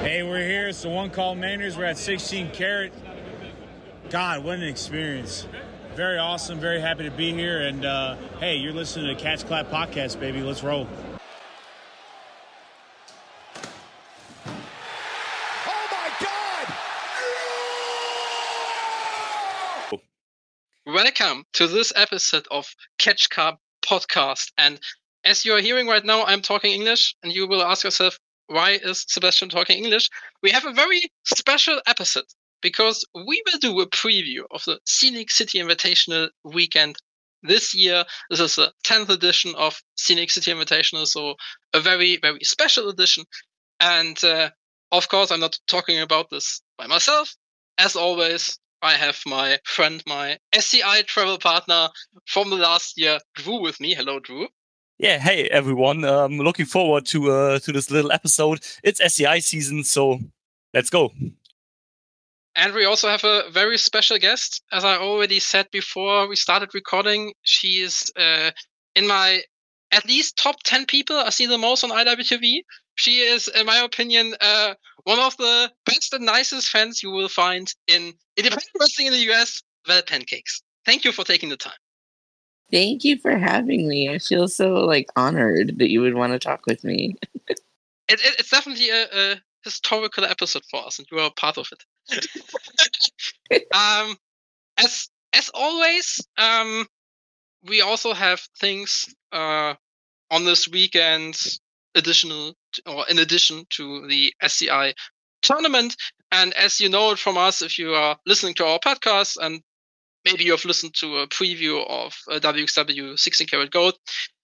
Hey, we're here. It's the One Call Mainers. We're at 16 Carat. God, what an experience. Very awesome. Very happy to be here. And hey, you're listening to Catch Clap Podcast, baby. Let's roll. Oh, my God! Welcome to this episode of Catch Clap Podcast. And as you are hearing right now, I'm talking English, and you will ask yourself, why is Sebastian talking English? We have a very special episode because we will do a preview of the Scenic City Invitational weekend this year. This is the 10th edition of Scenic City Invitational, so a very, very special edition. And of course, I'm not talking about this by myself. As always, I have my friend, my SCI travel partner from the last year, Drew, with me. Hello, Drew. Yeah, hey everyone. Looking forward to this little episode. It's SCI season, so let's go. And we also have a very special guest. As I already said before we started recording, she is in my at least top 10 people I see the most on IWTV. She is, in my opinion, one of the best and nicest fans you will find in independent wrestling in the US, Val Pancakes. Thank you for taking the time. Thank you for having me. I feel so honored that you would want to talk with me. It's definitely a historical episode for us, and you are a part of it. As always, we also have things on this weekend in addition to the SCI tournament. And as you know it from us, if you are listening to our podcast, and maybe you have listened to a preview of WXW 16 Karat Gold,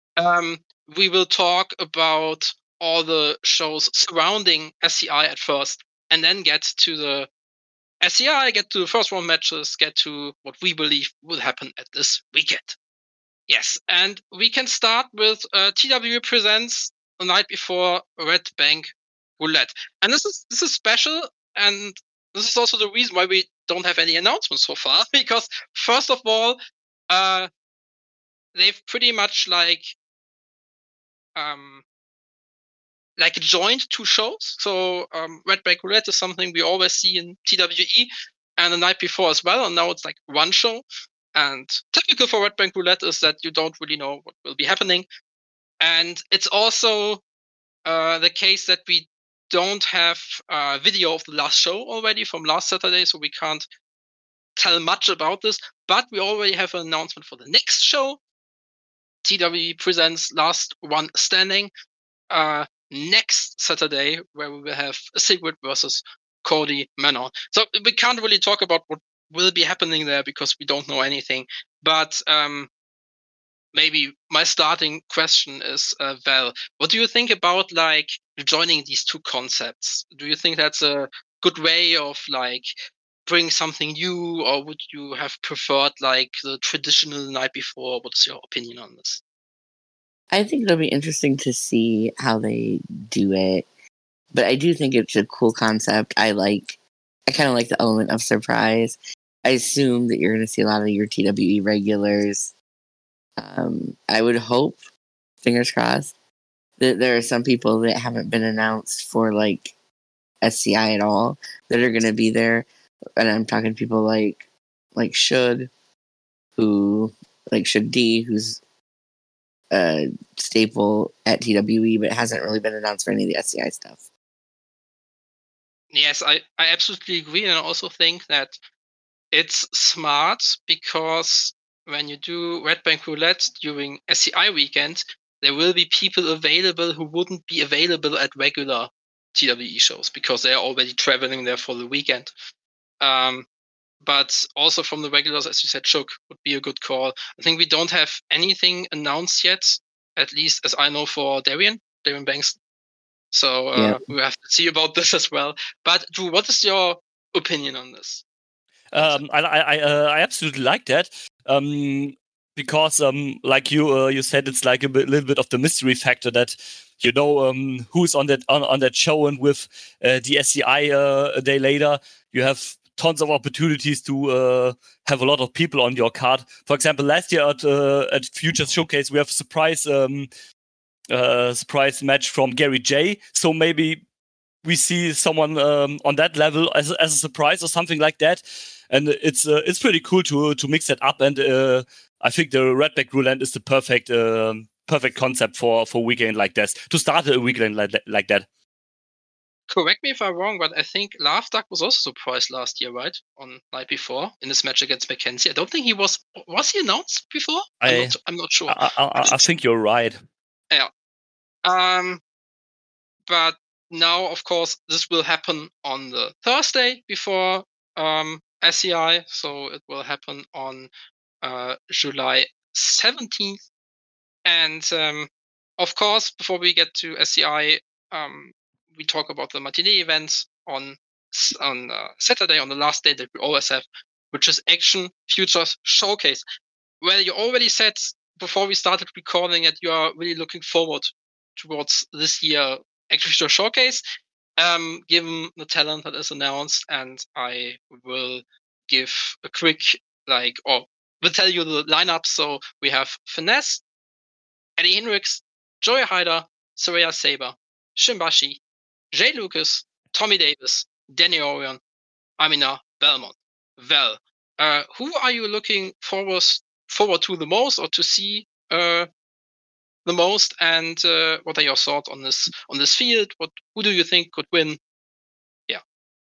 we will talk about all the shows surrounding SCI at first, and then get to the SCI, get to the first round matches, get to what we believe will happen at this weekend. Yes, and we can start with TW presents the night before Red Bank Roulette. And this is special, and this is also the reason why we don't have any announcements so far, because first of all, they've pretty much joined two shows. So Red Bank Roulette is something we always see in TWE, and the night before as well, and now it's one show. And typical for Red Bank Roulette is that you don't really know what will be happening. And it's also the case that we don't have a video of the last show already from last Saturday, so we can't tell much about this. But we already have an announcement for the next show. TWE presents Last One Standing next Saturday, where we will have Sigrid versus Cody Manon. So we can't really talk about what will be happening there because we don't know anything. But maybe my starting question is, Val, what do you think about joining these two concepts? Do you think that's a good way of bring something new, or would you have preferred the traditional night before? What's your opinion on this? I think it'll be interesting to see how they do it, but I do think it's a cool concept. I kind of like the element of surprise. I assume that you're going to see a lot of your TWE regulars. I would hope, fingers crossed, that there are some people that haven't been announced for SCI at all that are going to be there. And I'm talking people like Shug, Shug D, who's a staple at TWE, but hasn't really been announced for any of the SCI stuff. Yes, I absolutely agree. And I also think that it's smart because when you do Red Bank Roulette during SCI weekend, there will be people available who wouldn't be available at regular TWE shows because they are already traveling there for the weekend. But also from the regulars, as you said, Shug would be a good call. I think we don't have anything announced yet, at least as I know, for Darian Banks. So we have to see about this as well. But Drew, what is your opinion on this? I absolutely like that because, like you said, it's a little bit of the mystery factor that who's on that show, and with the SCI a day later, you have tons of opportunities to have a lot of people on your card. For example, last year at Futures Showcase, we have a surprise match from Gary J. So maybe we see someone on that level as a surprise or something like that. And it's pretty cool to mix that up. And I think the Redback Roulette is the perfect concept for a weekend like this, to start a weekend like that. Correct me if I'm wrong, but I think Love Duck was also surprised last year, right? On night before in this match against Mackenzie. I don't think he was he announced before? I'm not sure. I think you're right. Yeah. But now, of course, this will happen on the Thursday before SCI. So it will happen on July 17th. And of course, before we get to SCI, we talk about the matinee events on Saturday, on the last day that we always have, which is Action Futures Showcase. Well, you already said before we started recording that you are really looking forward towards this year Action Futures Showcase, given the talent that is announced. And I will give a quick, we'll tell you the lineup. So we have Finesse, Eddie Hendricks, Joey Hyder, Saraya Saber, Shimbashi, Jay Lucas, Tommy Davis, Danny Orion, Amina Belmont. Well, who are you looking forward to the most, or to see the most? And what are your thoughts on this field? Who do you think could win? Yeah.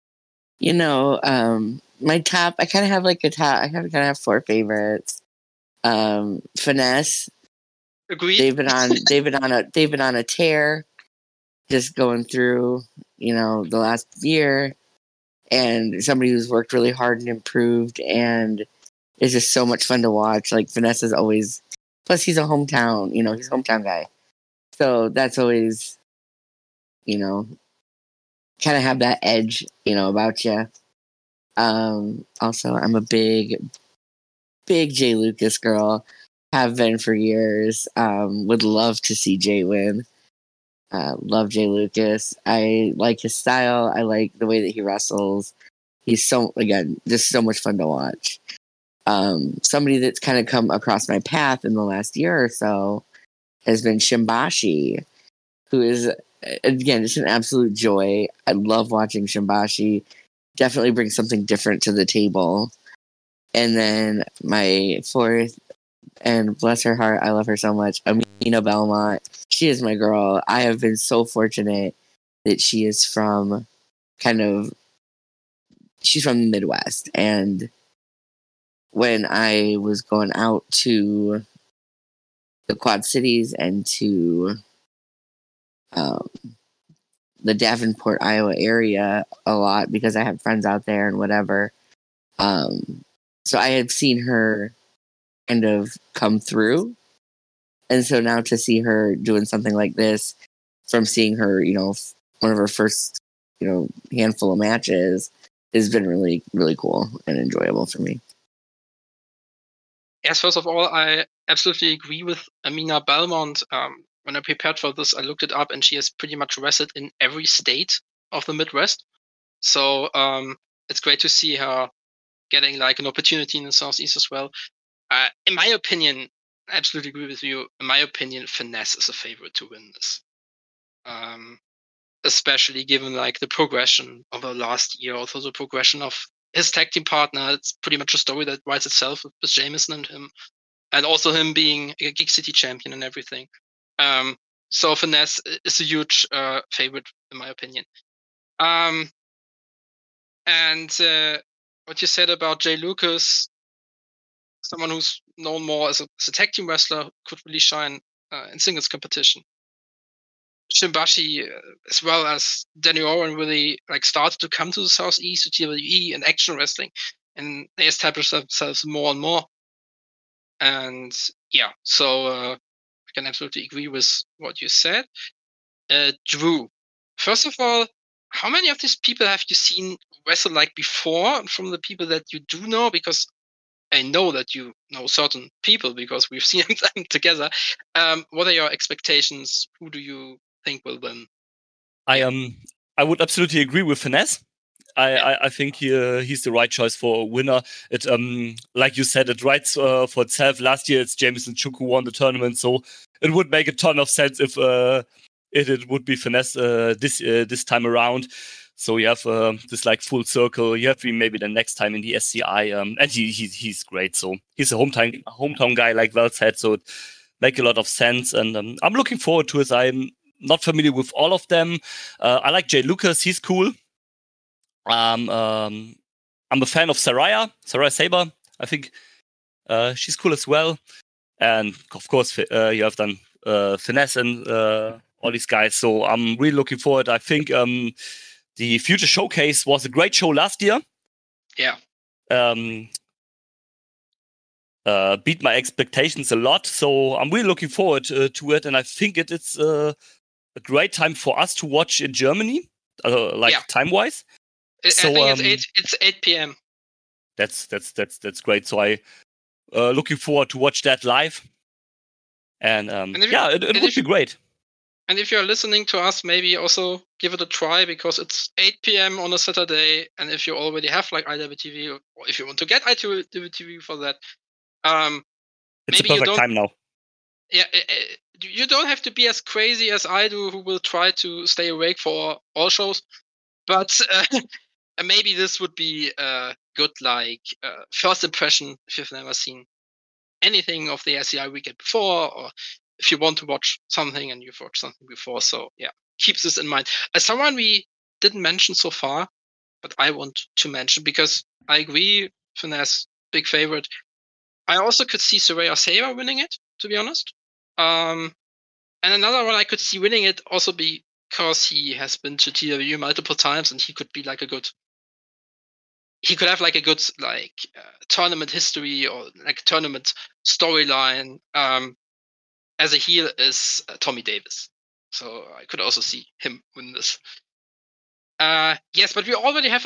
My top, I kind of have I kind of have 4 favorites. Finesse. Agreed. They've been on a tear, just going through, the last year, and somebody who's worked really hard and improved, and it's just so much fun to watch. Like, Finesse is always, plus he's a hometown, he's a hometown guy, so that's always, kind of have that edge, about you. Also, I'm a big Jay Lucas girl. Have been for years. Would love to see Jay win. Love Jay Lucas. I like his style. I like the way that he wrestles. He's just so much fun to watch. Somebody that's kind of come across my path in the last year or so has been Shimbashi, who is, again, just an absolute joy. I love watching Shimbashi. Definitely brings something different to the table. And then my 4th, and bless her heart, I love her so much, Amina Belmont. She is my girl. I have been so fortunate that she is from she's from the Midwest. And when I was going out to the Quad Cities and to the Davenport, Iowa area a lot, because I have friends out there and whatever, so I had seen her kind of come through. And so now to see her doing something like this, from seeing her, one of her first, handful of matches, has been really, really cool and enjoyable for me. Yes, first of all, I absolutely agree with Amina Belmont. When I prepared for this, I looked it up, and she has pretty much wrestled in every state of the Midwest. So it's great to see her getting an opportunity in the Southeast as well. In my opinion, I absolutely agree with you. In my opinion, Finesse is a favorite to win this. Especially given the progression of the last year, also the progression of his tag team partner. It's pretty much a story that writes itself with Jameson and him, and also him being a Geek City champion and everything. So Finesse is a huge favorite in my opinion. And what you said about Jay Lucas, someone who's known more as a tag team wrestler, could really shine in singles competition. Shimbashi, as well as Danny Owen, really started to come to the Southeast, to TWE and Action Wrestling, and they established themselves more and more. And yeah, so I can absolutely agree with what you said. Drew, first of all, how many of these people have you seen wrestle before, from the people that you do know? Because I know that you know certain people because we've seen them together. What are your expectations? Who do you think will win? I would absolutely agree with Finesse. I think he's the right choice for a winner. It like you said, it writes for itself. Last year, it's Jameson Chuku won the tournament, so it would make a ton of sense if it would be Finesse this time around. So you have this like full circle. You have him maybe the next time in the SCI, and he's great. So he's a hometown guy, like Val said. So it make a lot of sense, and I'm looking forward to it. I'm not familiar with all of them. I like Jay Lucas. He's cool. I'm a fan of Saraya Saber. I think she's cool as well. And of course, you have done Finesse and all these guys. So I'm really looking forward. I think the Future Showcase was a great show last year. Yeah. Beat my expectations a lot. So I'm really looking forward to it. And I think it's a great time for us to watch in Germany, time-wise. I think it's 8 p.m. That's great. So I looking forward to watch that live. And it would be great. And if you're listening to us, maybe also give it a try, because it's 8 p.m. on a Saturday. And if you already have like IWTV, or if you want to get IWTV for that, it's maybe a perfect time now. Yeah, you don't have to be as crazy as I do, who will try to stay awake for all shows. But maybe this would be a good first impression if you've never seen anything of the SCI weekend before, or if you want to watch something and you've watched something before. So yeah, keep this in mind. As someone we didn't mention so far, but I want to mention, because I agree, Finesse, big favorite. I also could see Saraya Saber winning it, to be honest. And another one I could see winning it also because he has been to TW multiple times, and he could be like he could have like a good tournament history or like tournament storyline. As a heel is Tommy Davis. So I could also see him win this. Yes, but we already have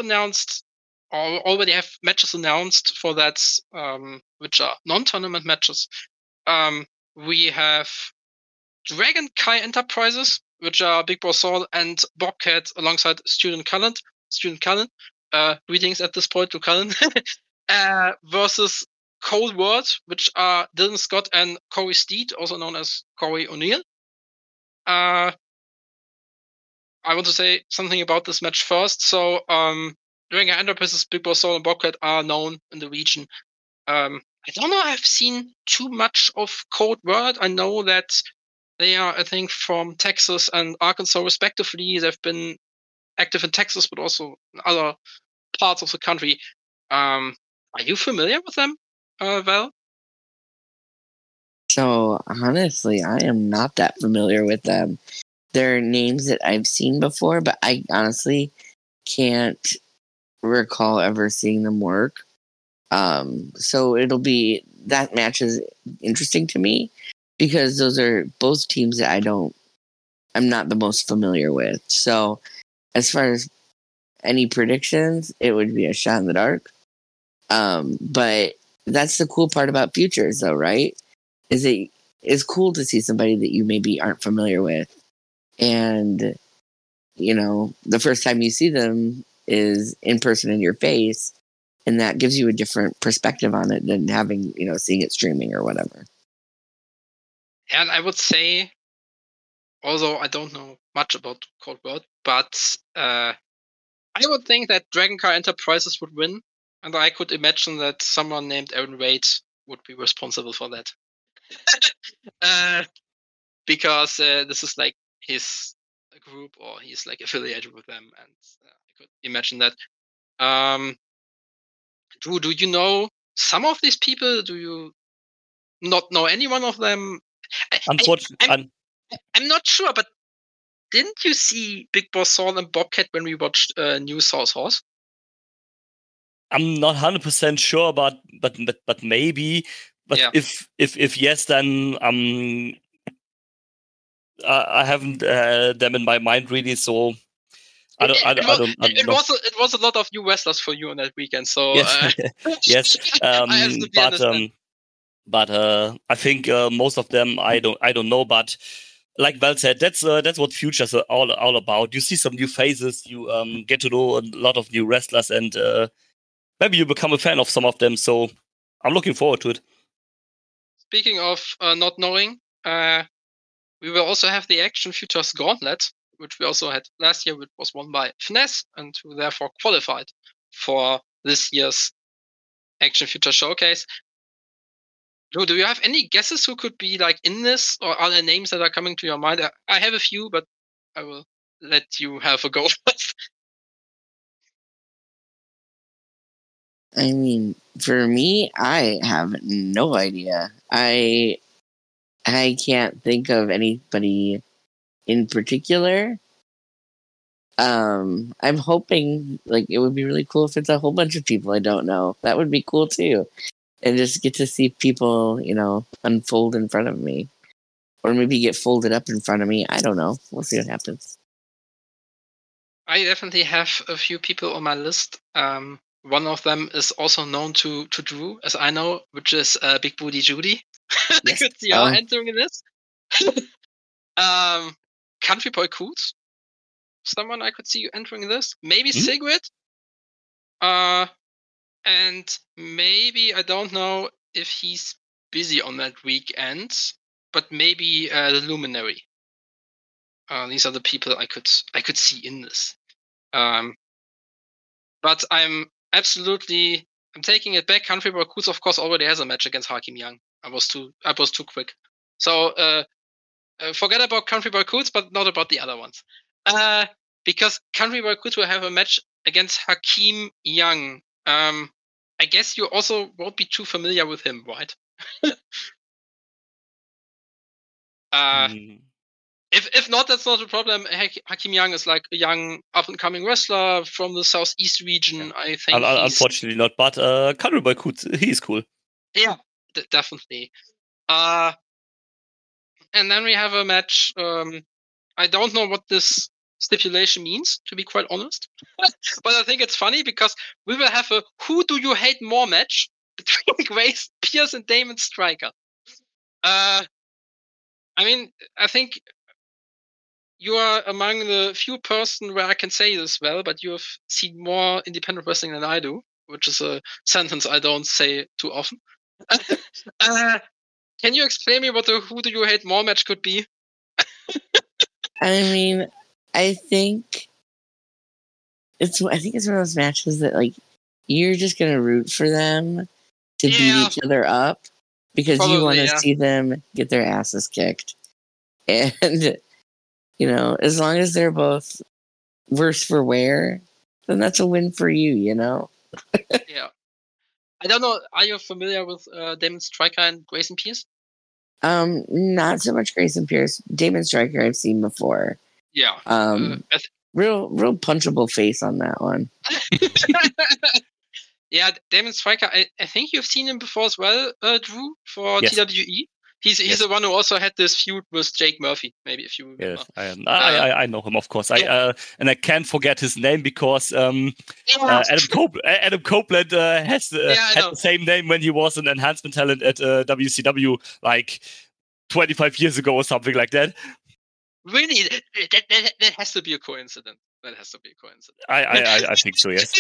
matches announced for that, which are non-tournament matches. We have Dragon Kai Enterprises, which are Big Boss Saul and Bobcat alongside Student Cullen. Greetings at this point to Cullen. Versus Cold World, which are Dylan Scott and Corey Steed, also known as Corey O'Neill. I want to say something about this match first. So, Dragon Kai Enterprises, Big Boss Saul, and Bobcat are known in the region. I don't know, I've seen too much of Cold World. I know that they are, I think, from Texas and Arkansas, respectively. They've been active in Texas, but also in other parts of the country. Are you familiar with them, Val? So, honestly, I am not that familiar with them. They're names that I've seen before, but I honestly can't recall ever seeing them work. So that match is interesting to me, because those are both teams that I'm not the most familiar with. So as far as any predictions, it would be a shot in the dark. But that's the cool part about Futures, though, right? It's cool to see somebody that you maybe aren't familiar with. And, the first time you see them is in person in your face. And that gives you a different perspective on it than having, seeing it streaming or whatever. And I would say, although I don't know much about Cold World, but I would think that Dragon Kai Enterprises would win. And I could imagine that someone named Aaron Wade would be responsible for that. Because this is like his group, or he's like affiliated with them. And I could imagine that. Drew, do you know some of these people? Do you not know any one of them? Unfortunately, I'm not sure, but didn't you see Big Boss Saul and Bobcat when we watched New South Horse? I'm not 100% sure, but maybe. But yeah. If yes, then I haven't them in my mind really. So it was a lot of new wrestlers for you on that weekend. So yes, yes. But I think most of them I don't know. But like Val said, that's what Future's all about. You see some new faces, you get to know a lot of new wrestlers, and maybe you become a fan of some of them. So I'm looking forward to it. Speaking of not knowing, we will also have the Action Futures Gauntlet, which we also had last year, which was won by Finesse, and who therefore qualified for this year's Action Future Showcase. Drew, do you have any guesses who could be like in this, or are there names that are coming to your mind? I have a few, but I will let you have a go first. I mean, for me, I have no idea. I can't think of anybody in particular. I'm hoping like it would be really cool if it's a whole bunch of people I don't know. That would be cool too. And just get to see people, unfold in front of me. Or maybe get folded up in front of me. I don't know. We'll see what happens. I definitely have a few people on my list. One of them is also known to Drew, as I know, which is Big Booty Judy. I Yes. could see her entering this. Country Boy Coots. Someone I could see you entering this. Maybe Sigrid. And maybe, I don't know if he's busy on that weekend, but maybe the Luminary. These are the people I could see in this. But I'm taking it back. Country Boy Coots, of course, already has a match against Hakim Young. I was too quick. So forget about Country Boy Coots, but not about the other ones. Because Country Boy Coots will have a match against Hakim Young. I guess you also won't be too familiar with him, right? If not, that's not a problem. Hakim Young is like a young up-and-coming wrestler from the Southeast region. I think unfortunately not, but Country Boy Coots, he's cool. Yeah, definitely. And then we have a match. I don't know what this stipulation means, to be quite honest. But I think it's funny because we will have a Who Do You Hate More match between Grace Pierce and Damon Stryker. I mean, I think you are among the few person where I can say this well, but you have seen more independent wrestling than I do, which is a sentence I don't say too often. Can you explain me what the Who Do You Hate More match could be? I mean, I think it's one of those matches that like you're just gonna root for them to beat each other up because you want to see them get their asses kicked. And as long as they're both worse for wear, then that's a win for you, Yeah. I don't know. Are you familiar with Damon Stryker and Grayson Pierce? Not so much Grayson Pierce. Damon Stryker I've seen before. Yeah. Real punchable face on that one. Yeah, Damon Stryker. I think you've seen him before as well, Drew, for TWE. He's the one who also had this feud with Jake Murphy, maybe if you remember. Yes, I know him, of course. And I can't forget his name because Adam Copeland had the same name when he was an enhancement talent at WCW like 25 years ago or something like that. Really? That has to be a coincidence. I think so, yes.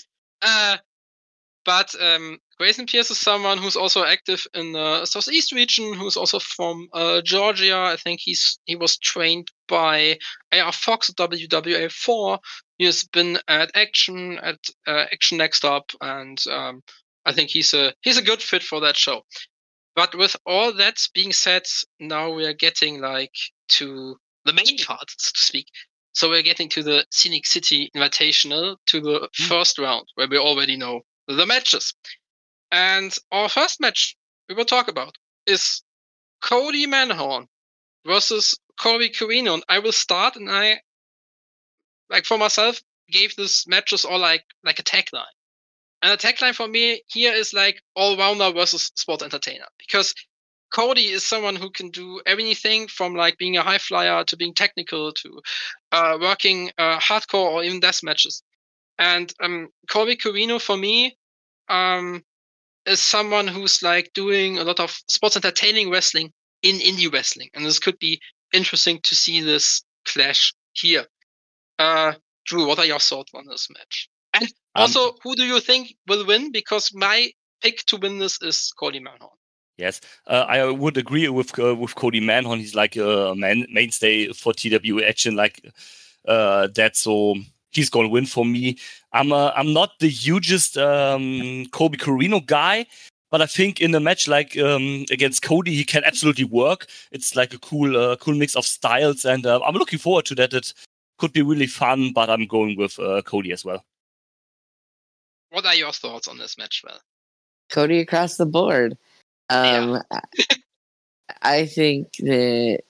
But Grayson Pierce is someone who's also active in the Southeast region, who's also from Georgia. I think he was trained by AR Fox at WWA 4. He has been at Action Next Up, and I think he's a good fit for that show. But with all that being said, now we are getting like to the main part, so to speak. So we're getting to the Scenic City Invitational, to the first round, where we already know the matches. And our first match we will talk about is Cody Manhorn versus Colby Corino. And I will start, and I, like for myself, gave this matches all like a tagline. And the tagline for me here is like all-rounder versus sports entertainer. Because Cody is someone who can do everything from like being a high flyer to being technical to working hardcore or even death matches. And Colby Corino for me is someone who's like doing a lot of sports entertaining wrestling in indie wrestling. And this could be interesting to see this clash here. Drew, what are your thoughts on this match? And also, who do you think will win? Because my pick to win this is Cody Manhorn. Yes, I would agree with Cody Manhorn. He's like a mainstay for TWA action like that. So he's gonna win for me. I'm not the hugest Colby Corino guy, but I think in a match like against Cody, he can absolutely work. It's like a cool mix of styles, and I'm looking forward to that. It could be really fun, but I'm going with Cody as well. What are your thoughts on this match, Val? Cody across the board. Yeah. I think that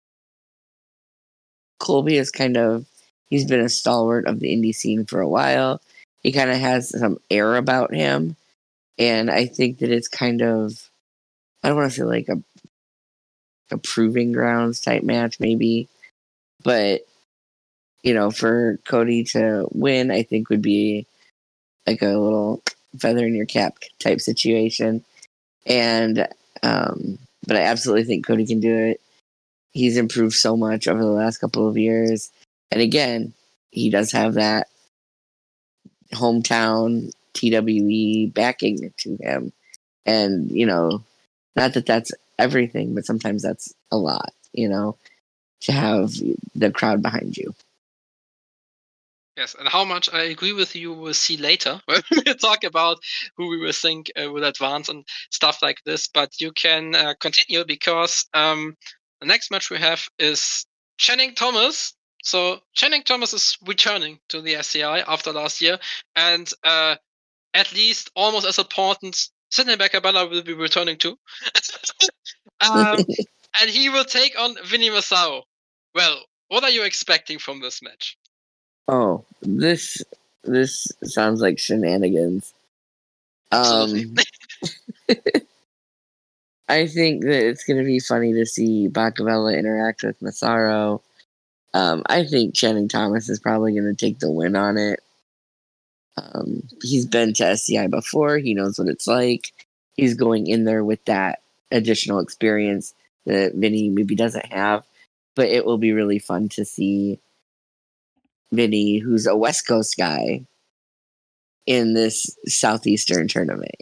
Colby is he's been a stalwart of the indie scene for a while. He kind of has some air about him. And I think that it's I don't want to say like a proving grounds type match, maybe. But, for Cody to win, I think would be like a little feather in your cap type situation. And, but I absolutely think Cody can do it. He's improved so much over the last couple of years. And again, he does have that hometown TWE backing to him. And, not that that's everything, but sometimes that's a lot, to have the crowd behind you. Yes, and how much I agree with you, we'll see later when we talk about who we will think will advance and stuff like this. But you can continue because the next match we have is Channing Thomas. So Channing Thomas is returning to the SCI after last year, and at least almost as important, Sidney Bakabella will be returning too. And he will take on Vinny Massaro. Well, what are you expecting from this match? Oh, this sounds like shenanigans. Absolutely. I think that it's going to be funny to see Bakabella interact with Massaro. I think Channing Thomas is probably going to take the win on it. He's been to SCI before. He knows what it's like. He's going in there with that additional experience that Vinny maybe doesn't have. But it will be really fun to see Vinny, who's a West Coast guy, in this Southeastern tournament.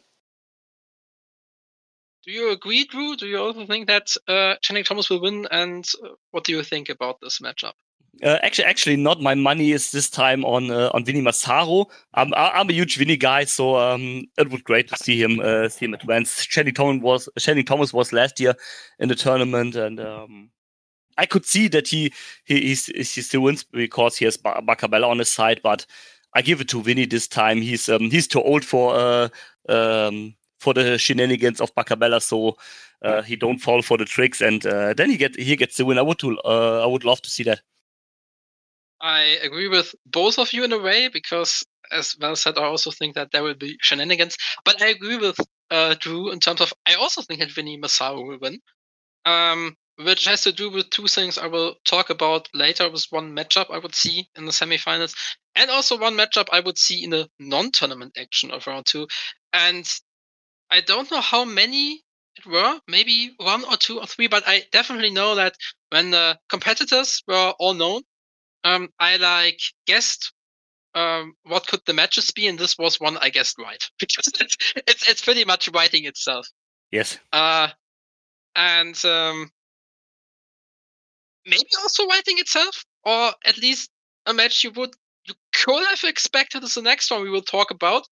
Do you agree, Drew? Do you also think that Channing Thomas will win? And what do you think about this matchup? Actually, not. My money is this time on Vinny Massaro. I'm a huge Vinny guy, so it would be great to see him advance. Channing Thomas was last year in the tournament, and I could see that he still wins because he has Bakabella on his side. But I give it to Vinny this time. He's too old for the shenanigans of Bakabella, so he don't fall for the tricks, and then he gets the win. I would love to see that. I agree with both of you in a way because, as Val said, I also think that there will be shenanigans. But I agree with Drew in terms of I also think that Vinny Massaro will win, which has to do with two things I will talk about later. With one matchup I would see in the semifinals, and also one matchup I would see in the non-tournament action of round 2. And I don't know how many it were, maybe 1 or 2 or 3, but I definitely know that when the competitors were all known, I guessed what could the matches be, and this was one I guessed right because it's pretty much writing itself. Yes. And maybe also writing itself, or at least a match you could have expected as the next one we will talk about.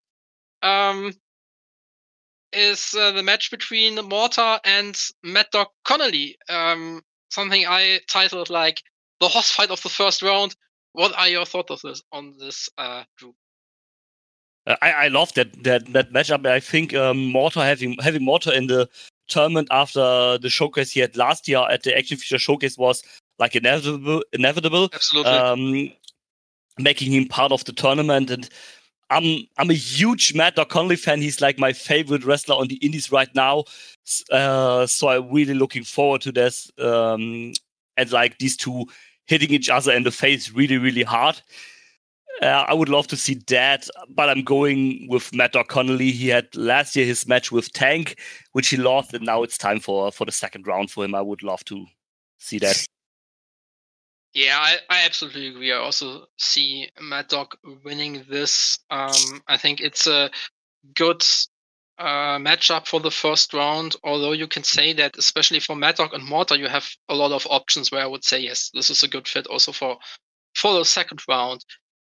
Is the match between Mortar and Mad Dog Connolly. Something I titled like the horse fight of the first round. What are your thoughts on this, Drew? I love that matchup. I think Mortar having Mortar in the tournament after the showcase he had last year at the Action Feature Showcase was like inevitable. Absolutely. Making him part of the tournament, and I'm a huge Mad Dog Connolly fan. He's like my favorite wrestler on the indies right now. So I'm really looking forward to this. And like these two hitting each other in the face really, really hard. I would love to see that, but I'm going with Mad Dog Connolly. He had last year his match with Tank, which he lost, and now it's time for the second round for him. I would love to see that. Yeah, I absolutely agree. I also see Mad Dog winning this. I think it's a good matchup for the first round, although you can say that especially for Mad Dog and Mortar, you have a lot of options where I would say, yes, this is a good fit also for the second round.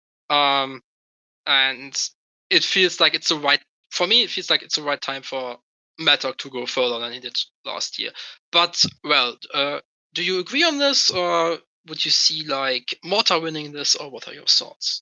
And it feels like it's the right, for me, it feels like it's the right time for Mad Dog to go further than he did last year. But, well, do you agree on this, or would you see like Mortar winning this, or what are your thoughts?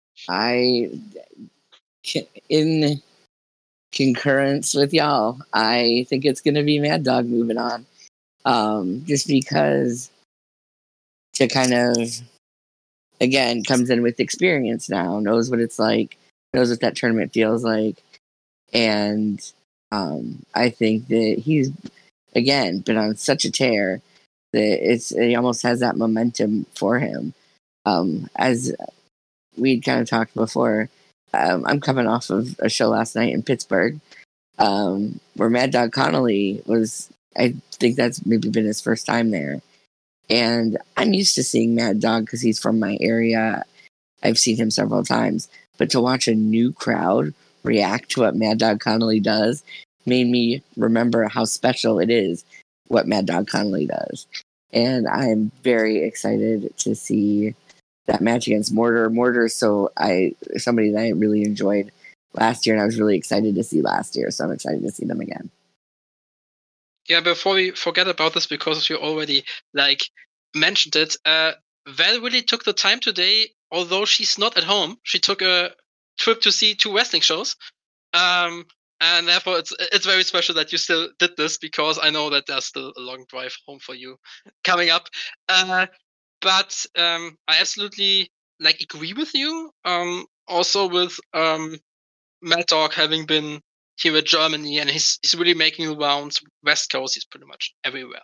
In concurrence with y'all, I think it's going to be Mad Dog moving on. Just because to kind of, again, comes in with experience now, knows what it's like, knows what that tournament feels like. And I think that he's, again, been on such a tear that it almost has that momentum for him. As we kind of talked before, I'm coming off of a show last night in Pittsburgh where Mad Dog Connolly was, I think that's maybe been his first time there. And I'm used to seeing Mad Dog because he's from my area. I've seen him several times. But to watch a new crowd react to what Mad Dog Connolly does made me remember how special it is what Mad Dog Connolly does. And I'm very excited to see that match against Mortar. Mortar, somebody that I really enjoyed last year, and I was really excited to see last year, so I'm excited to see them again. Yeah, before we forget about this, because you already mentioned it, Val really took the time today, although she's not at home. She took a trip to see 2 wrestling shows. And therefore it's very special that you still did this, because I know that there's still a long drive home for you coming up. But I absolutely agree with you. Also with Mad Dog having been here at Germany, and he's really making the rounds West Coast. He's pretty much everywhere.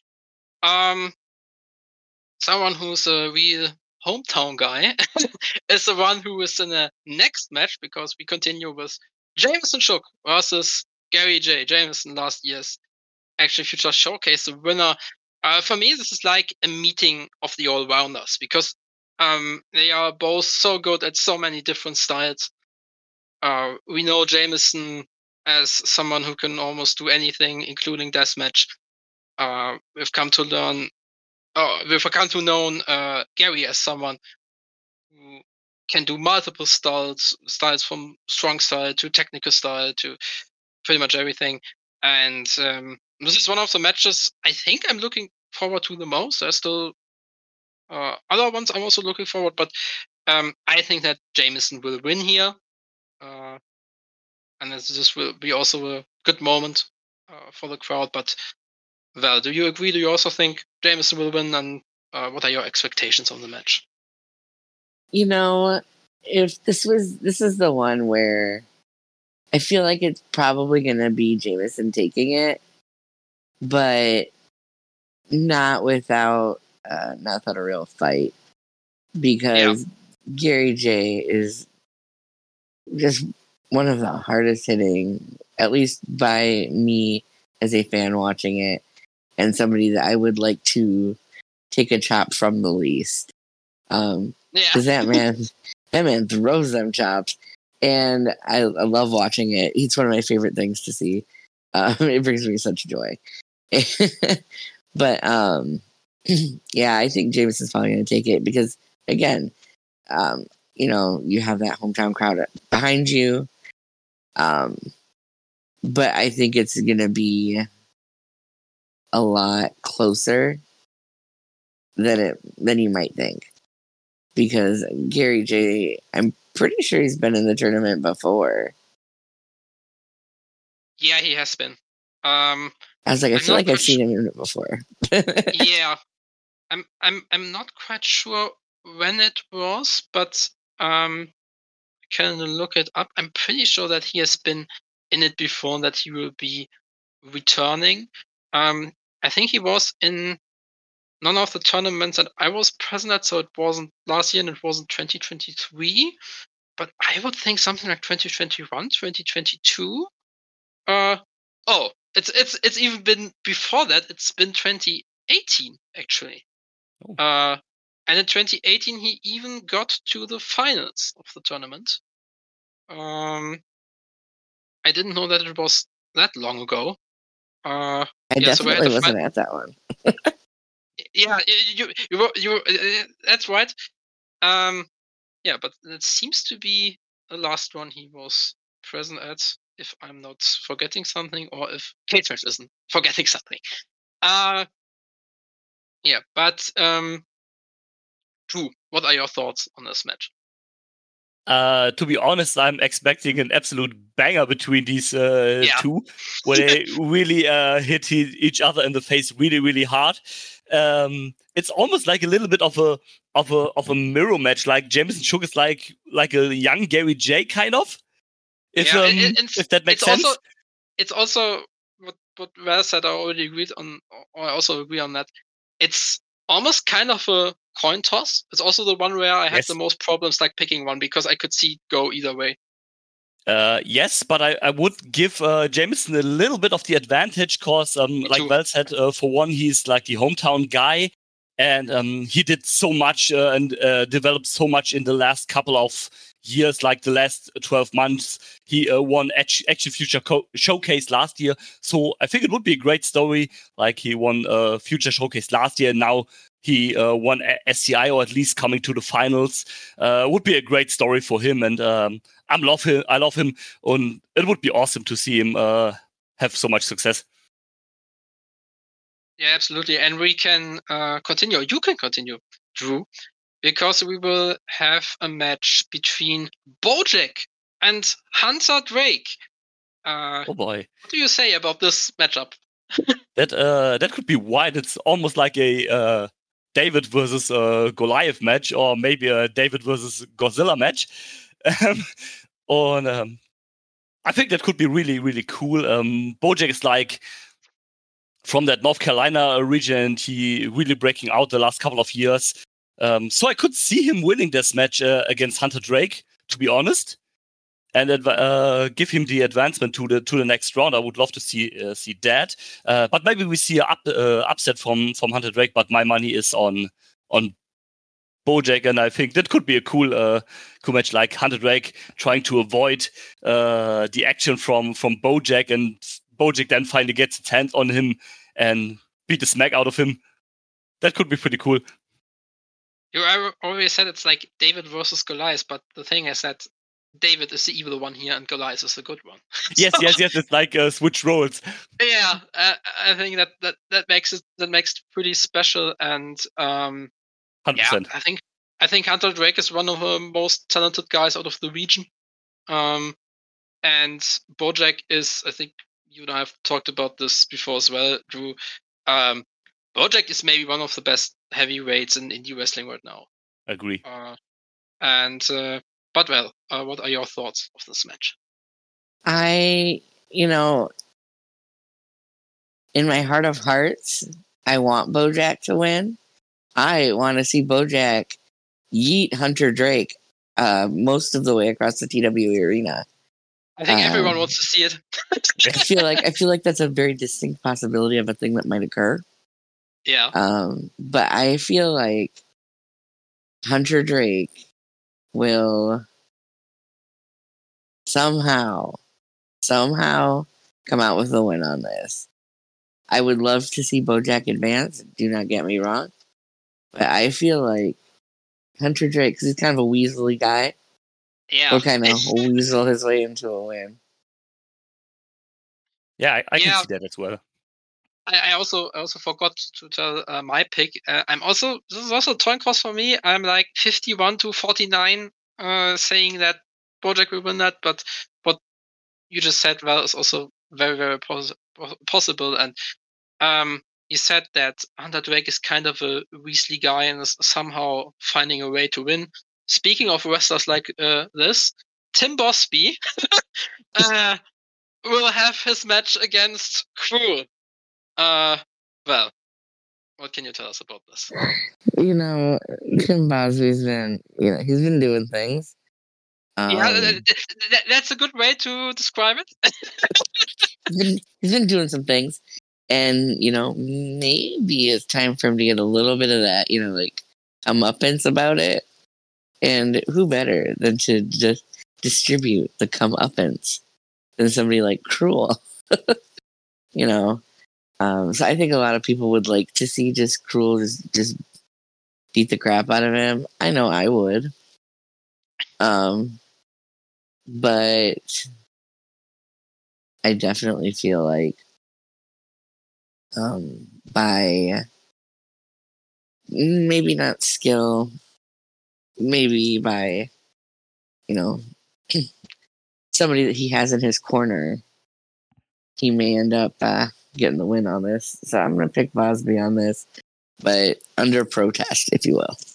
Someone who's a real hometown guy is the one who is in the next match, because we continue with Jameson Shook versus Gary J. Jameson, last year's Action Future Showcase, the winner. For me, this is like a meeting of the all-rounders, because they are both so good at so many different styles. We know Jameson as someone who can almost do anything, including deathmatch. We've come to know Gary as someone who can do multiple styles from strong style to technical style to pretty much everything. And this is one of the matches I think I'm looking forward to the most. There's still other ones I'm also looking forward, but I think that Jameson will win here. And this will be also a good moment for the crowd. But Val, do you agree? Do you also think Jameson will win? And what are your expectations on the match? You know, if this is the one where I feel like it's probably going to be Jameson taking it, but not without a real fight, because Gary J is just one of the hardest hitting, at least by me as a fan watching it, and somebody that I would like to take a chop from the least. Because that man throws them chops, and I love watching it. It's one of my favorite things to see. It brings me such joy. But yeah, I think Jameson's probably going to take it, because again, you have that hometown crowd behind you. But I think it's going to be a lot closer than you might think, because Gary J, I'm pretty sure he's been in the tournament before. Yeah, he has been. I was like, I feel like I've seen him in it before. Yeah, I'm not quite sure when it was, but I can look it up. I'm pretty sure that he has been in it before, that he will be returning. I think he was in none of the tournaments that I was present at, so it wasn't last year and it wasn't 2023. But I would think something like 2021, 2022. It's even been before that. It's been 2018 actually. And in 2018 he even got to the finals of the tournament. I didn't know that it was that long ago. I Yeah, so we had definitely the wasn't at that one. Yeah, you that's right. Yeah, but it seems to be the last one he was present at, if I'm not forgetting something, or if Cage isn't forgetting something. Yeah, but Drew, what are your thoughts on this match? To be honest, I'm expecting an absolute banger between these two, where they really hit each other in the face really, really hard. It's almost like a little bit of a mirror match. Like Jameson Shook is like a young Gary J kind of. If that makes sense. It's also what Val said. I already agreed on, or I also agree on that. It's almost kind of a coin toss. It's also the one where I had the most problems like picking one, because I could see it go either way. Yes, but I would give Jameson a little bit of the advantage, because like Val said, for one, he's like the hometown guy, and he did so much and developed so much in the last couple of years, like the last 12 months. He won Action Future Showcase last year, so I think it would be a great story. Like, he won Future Showcase last year, and now he won SCI, or at least coming to the finals. Would be a great story for him, and I love him, and it would be awesome to see him have so much success. Yeah, absolutely. And we can continue. You can continue, Drew, because we will have a match between Bojack and Hunter Drake. Oh boy! What do you say about this matchup? That could be wild. It's almost like a David versus Goliath match, or maybe a David versus Godzilla match. I think that could be really, really cool. Bojack is like from that North Carolina region, and he really breaking out the last couple of years. So I could see him winning this match against Hunter Drake, to be honest, and give him the advancement to the next round. I would love to see that. But maybe we see an upset from Hunter Drake. But my money is on Bojack, and I think that could be a cool match. Like Hunter Drake trying to avoid the action from Bojack, and Bojack then finally gets its hand on him and beat the smack out of him. That could be pretty cool. You always said it's like David versus Goliath, but the thing is that David is the evil one here, and Goliath is the good one. Yes. It's like switch roles. Yeah, I think that makes it pretty special, and 100%. Yeah, I think Hunter Drake is one of the most talented guys out of the region, and Bojack is, I think you and I have talked about this before as well, Drew. Bojack is maybe one of the best heavyweights in indie wrestling right now. Agree. But what are your thoughts of this match? In my heart of hearts, I want Bojack to win. I want to see Bojack yeet Hunter Drake most of the way across the TWE arena. I think everyone wants to see it. I feel like that's a very distinct possibility of a thing that might occur. Yeah. But I feel like Hunter Drake will somehow come out with a win on this. I would love to see Bojack advance, do not get me wrong. But I feel like Hunter Drake, because he's kind of a weaselly guy, will kind of weasel his way into a win. Yeah, I can see that as well. I also forgot to tell my pick. This is also a coin toss for me. I'm like 51-49, saying that Bojack will win that. But what you just said, well, is also very, very possible. And you said that Hunter Drake is kind of a Weasley guy and is somehow finding a way to win. Speaking of wrestlers like this, Tim Bosby will have his match against Cruel. Well, what can you tell us about this? Tim Bosby's been, he's been doing things. That's a good way to describe it. he's been doing some things, and maybe it's time for him to get a little bit of that, like comeuppance about it. And who better than to just distribute the comeuppance than somebody like Cruel. You know, so I think a lot of people would like to see just Cruel just beat the crap out of him. I know I would. But I definitely feel like by maybe not skill, maybe by, somebody that he has in his corner, he may end up getting the win on this. So I'm going to pick Bosby on this, but under protest, if you will.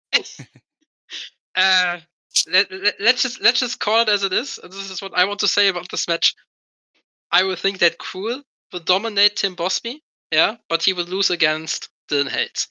Let's just call it as it is. This is what I want to say about this match. I would think that Cruel will dominate Tim Bosby, yeah, but he will lose against Dylan Hayes.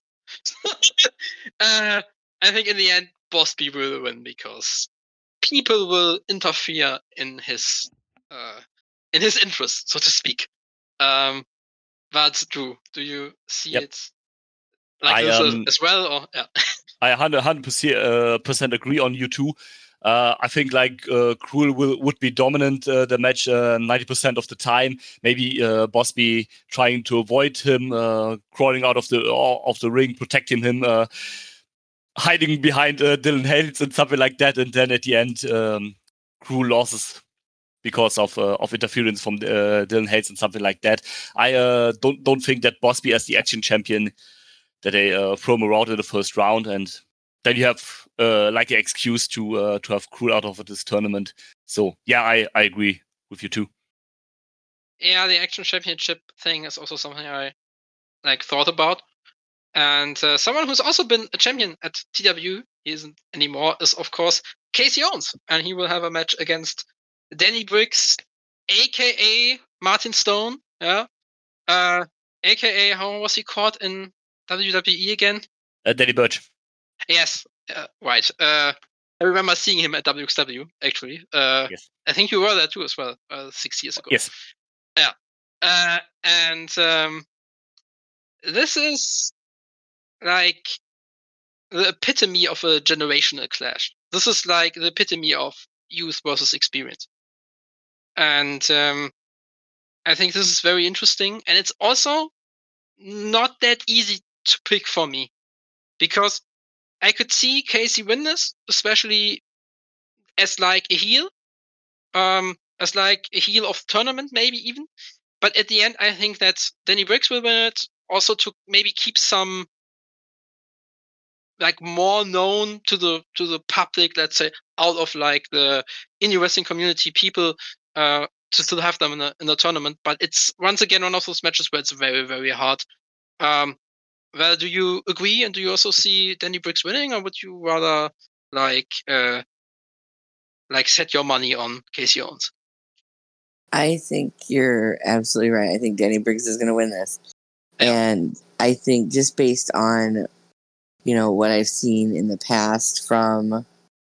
I think in the end, Bosby will win because people will interfere in his interest, so to speak. But Drew, do you see it like this as well? Or yeah. I 100% agree on you too. I think like Cruel would be dominant the match 90% of the time. Maybe Bosby trying to avoid him, crawling out of the ring, protecting him, hiding behind Dylan Hayes and something like that. And then at the end, Cruel loses because of interference from Dylan Hayes and something like that. I don't think that Bosby as the Action Champion, that they throw him around in the first round, and then you have like an excuse to have Cruel out of this tournament. So yeah, I agree with you too. Yeah, the Action Championship thing is also something I like thought about, and someone who's also been a champion at TW, he isn't anymore, is of course Casey Owens, and he will have a match against Danny Briggs, aka Martin Stone. Yeah, aka how was he called in WWE again? Danny Burch. Yes, right. I remember seeing him at WXW, actually. Yes. I think you were there too as well, 6 years ago. Yes. Yeah. And this is like the epitome of a generational clash. This is like the epitome of youth versus experience. And I think this is very interesting. And it's also not that easy to pick for me, because I could see Casey win this, especially as like a heel, as like a heel of the tournament, maybe even. But at the end, I think that Danny Briggs will win it, also to maybe keep some like more known to the public, let's say, out of like the indie wrestling community people, to still have them in the tournament. But it's once again one of those matches where it's very, very hard. Well, do you agree, and do you also see Danny Briggs winning, or would you rather like set your money on Casey Owens? I think you're absolutely right. I think Danny Briggs is going to win this. Yeah. And I think just based on, what I've seen in the past from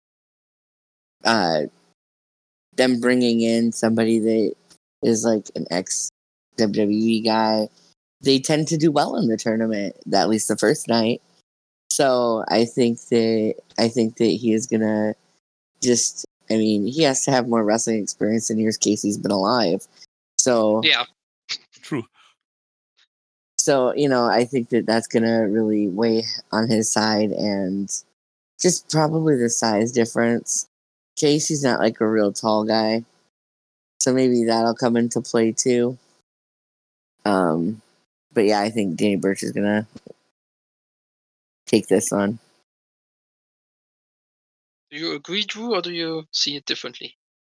them bringing in somebody that is like an ex-WWE guy, they tend to do well in the tournament, at least the first night. So I think that he is going to just, he has to have more wrestling experience than years Casey's been alive. So yeah, true. So, I think that that's going to really weigh on his side, and just probably the size difference. Casey's not like a real tall guy, so maybe that'll come into play too. But yeah, I think Danny Burch is going to take this one. Do you agree, Drew, or do you see it differently?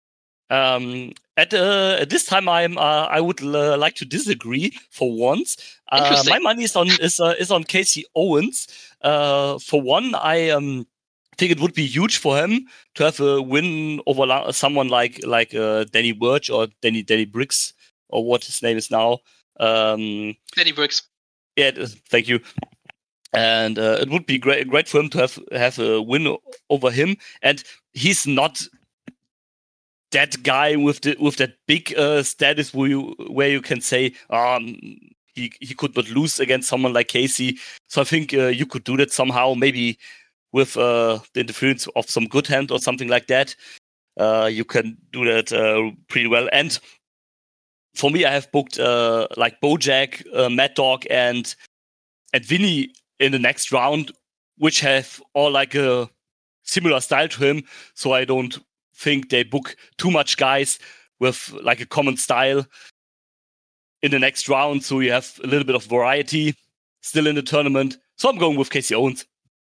At this time, I would like to disagree for once. My money is on Casey Owens. For one, I think it would be huge for him to have a win over someone like Danny Burch or Danny Briggs, or what his name is now. Danny Briggs. Yeah, thank you. And it would be great for him to have a win over him. And he's not that guy with that big status where you can say he could not lose against someone like Casey. So I think you could do that somehow, maybe with the interference of some good hand or something like that. you can do that pretty well. And for me, I have booked like Bojack, Mad Dog, and Vinny in the next round, which have all like a similar style to him. So I don't think they book too much guys with like a common style in the next round. So you have a little bit of variety still in the tournament. So I'm going with Casey Owens.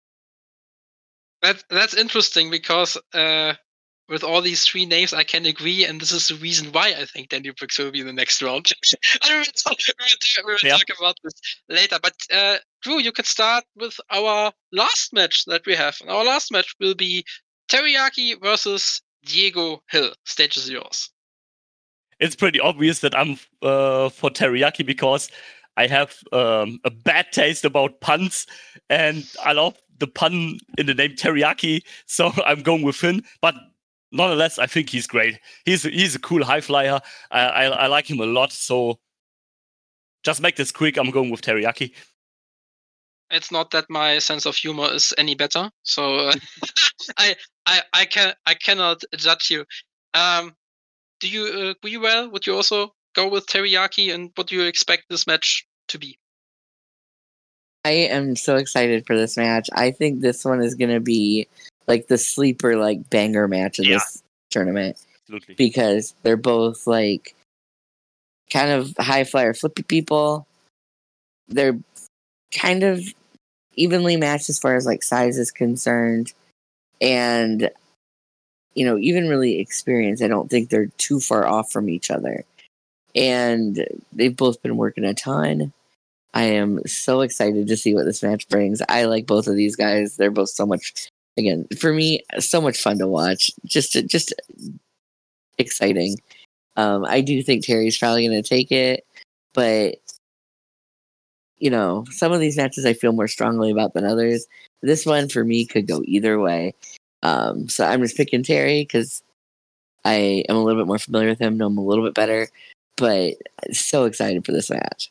That's interesting because with all these three names, I can agree, and this is the reason why I think Daniel Brooks will be in the next round. I will talk about this later. But Drew, you can start with our last match that we have. And our last match will be Teriyaki versus Diego Hill. Stage is yours. It's pretty obvious that I'm for Teriyaki because I have a bad taste about puns, and I love the pun in the name Teriyaki, so I'm going with him. But nonetheless, I think he's great. He's a cool high flyer. I like him a lot. So just make this quick. I'm going with Teriyaki. It's not that my sense of humor is any better, so I cannot judge you. Do you agree? Well, would you also go with Teriyaki, and what do you expect this match to be? I am so excited for this match. I think this one is going to be like the sleeper, like banger match of this tournament. Absolutely. Because they're both like kind of high flyer flippy people. They're kind of evenly matched as far as like size is concerned. And, you know, even really experience, I don't think they're too far off from each other. And they've both been working a ton. I am so excited to see what this match brings. I like both of these guys. They're both so much, again, for me, so much fun to watch. Just exciting. I do think Terry's probably going to take it, but you know, some of these matches I feel more strongly about than others. This one for me could go either way. So I'm just picking Terry because I am a little bit more familiar with him, know him a little bit better, but so excited for this match.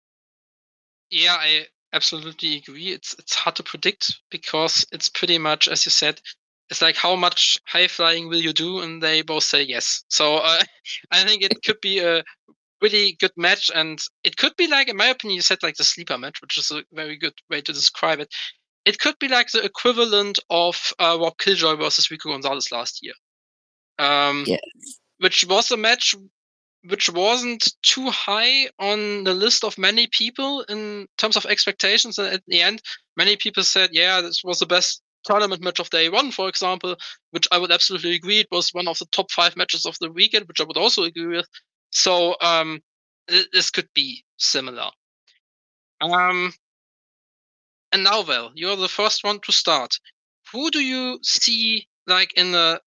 Yeah, I absolutely agree. It's hard to predict because it's pretty much, as you said, it's like how much high flying will you do, and they both say yes. So I think it could be a really good match, and it could be like, in my opinion, you said like the sleeper match, which is a very good way to describe it. It could be like the equivalent of Rob Killjoy versus Rico Gonzalez last year, Yes. which was a match which wasn't too high on the list of many people in terms of expectations. And at the end, many people said, yeah, this was the best tournament match of day one, for example, which I would absolutely agree. It was one of the top 5 matches of the weekend, which I would also agree with. So this could be similar. And now, Val, you're the first one to start. Who do you see like in the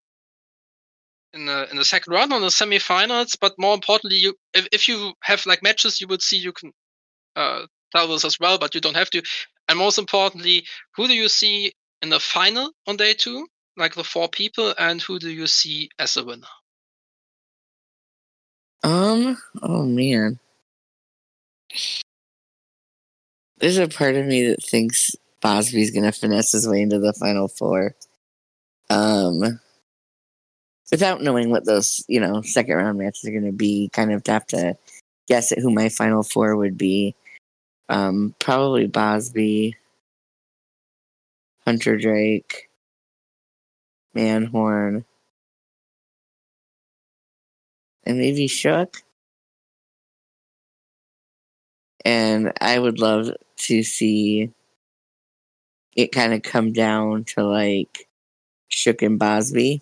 second round, on the semifinals? But more importantly, if you have like matches you would see, you can tell this as well, but you don't have to. And most importantly, who do you see in the final on day 2, like the 4 people, and who do you see as a winner? Oh man. There's a part of me that thinks Bosby's gonna finesse his way into the final 4. Without knowing what those, you know, second round matches are gonna be, kind of have to guess at who my final 4 would be. Probably Bosby, Hunter Drake, Manhorn, and maybe Shook. And I would love to see it kind of come down to like Shook and Bosby.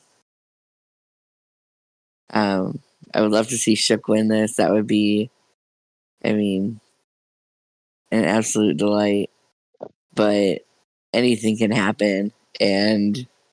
I would love to see Shook win this. That would be, I mean, an absolute delight. But anything can happen, and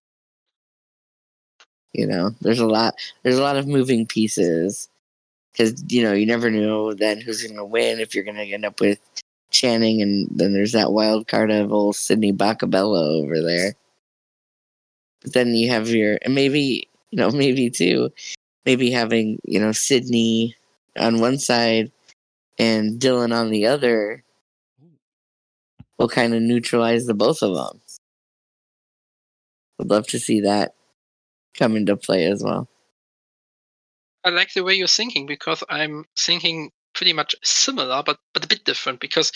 you know, there's a lot of moving pieces because you know you never know then who's going to win, if you're going to end up with Channing, and then there's that wild card of old Sydney Bacabella over there. But then you have and maybe, you know, maybe too, maybe having, you know, Sydney on one side and Dylan on the other will kind of neutralize the both of them. Would love to see that come into play as well. I like the way you're thinking, because I'm thinking pretty much similar, but a bit different. Because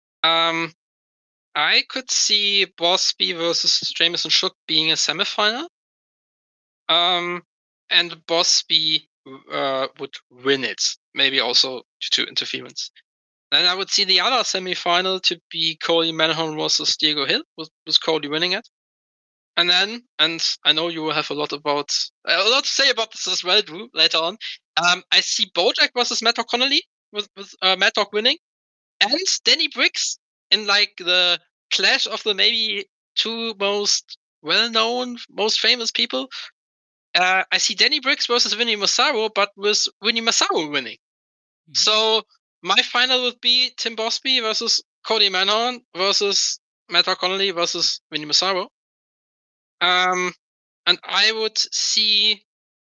I could see Bosby versus Jameson Shook being a semifinal, and Bosby would win it, maybe also due to interference. Then I would see the other semifinal to be Cody Manhorn versus Diego Hill, with Cody winning it. And then, and I know you will have a lot to say about this as well, Drew, later on. I see Bojack versus Matt O'Connolly, with Matt Dog winning, and Danny Briggs in like the clash of the maybe two most well-known, most famous people. I see Danny Briggs versus Vinny Massaro, but with Vinny Massaro winning. Mm-hmm. So my final would be Tim Bosby versus Cody Manhorn versus Matt O'Connolly versus Vinny Massaro. And I would see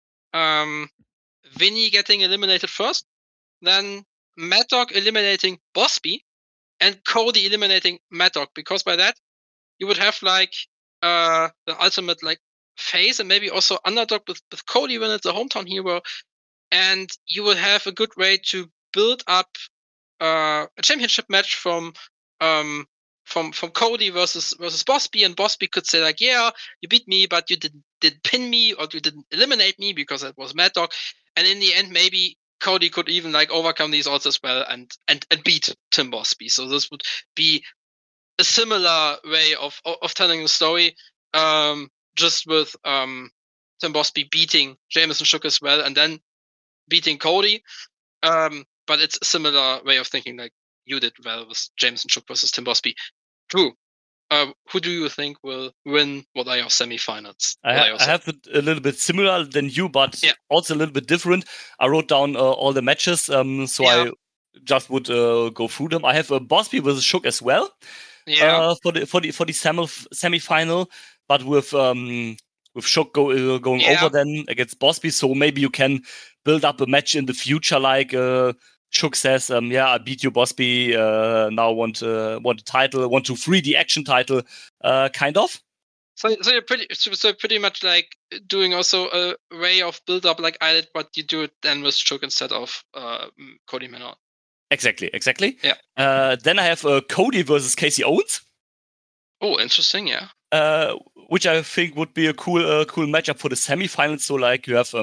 Vinny getting eliminated first, then Matt Dog eliminating Bosby, and Cody eliminating Matt Dog, because by that you would have like the ultimate like face, and maybe also underdog with Cody when it's a hometown hero, and you would have a good way to build up a championship match from Cody versus Bosby, and Bosby could say like, yeah, you beat me, but you didn't pin me, or you didn't eliminate me, because it was Mad Dog. And in the end, maybe Cody could even like overcome these odds as well and beat Tim Bosby. So this would be a similar way of telling the story, just with Tim Bosby beating Jameson Shook as well, and then beating Cody. But it's a similar way of thinking, like you did well with Jameson Shook versus Tim Bosby. Drew, who do you think will win? What are your semifinals? I have it a little bit similar than you, but also a little bit different. I wrote down all the matches, I just would go through them. I have Bosby versus Shook as well. Yeah. For the semifinal, but with Shook going over then against Bosby, so maybe you can build up a match in the future, like Shook says, I beat you, Bosby. Now want a title, want to free the action title, kind of. So you're pretty much like doing also a way of build up like I did, but you do it then with Shook instead of Cody Manhorn. Exactly. Yeah. Then I have Cody versus Casey Owens. Oh, interesting. Yeah. Which I think would be a cool matchup for the semifinals. So like you have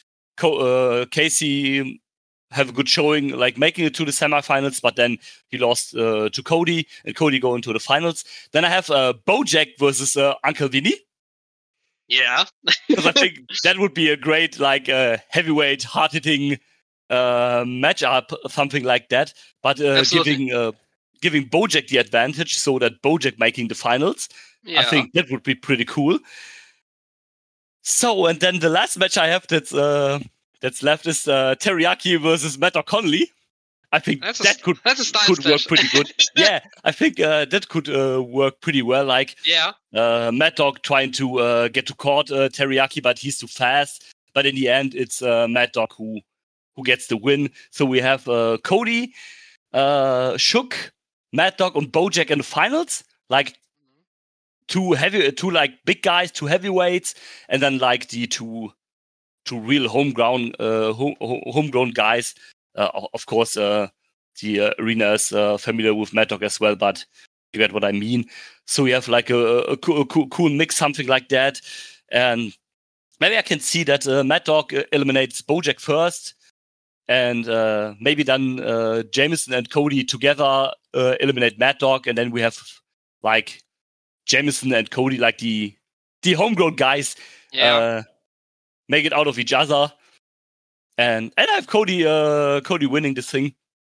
Casey have a good showing, like making it to the semifinals, but then he lost to Cody, and Cody go into the finals. Then I have Bojack versus Uncle Vinny. Yeah. Because I think that would be a great like heavyweight, hard-hitting matchup, something like that. But giving Bojack the advantage, so that Bojack making the finals. Yeah. I think that would be pretty cool. So, and then the last match I have that's left is Teriyaki versus Matt O'Connolly. I think that could work pretty good. Yeah, I think that could work pretty well. Like, Matt Dog trying to get to court Teriyaki, but he's too fast. But in the end, it's Matt Dog who gets the win. So we have Cody, Shook, Matt Dog, and Bojack in the finals. Like two like big guys, two heavyweights, and then like the two real homegrown guys. Of course, the arena is familiar with Mad Dog as well, but you get what I mean. So we have like a cool mix, something like that. And maybe I can see that Mad Dog eliminates Bojack first, and maybe then Jameson and Cody together eliminate Mad Dog, and then we have like Jameson and Cody, like the homegrown guys, make it out of each other, and I have Cody winning this thing.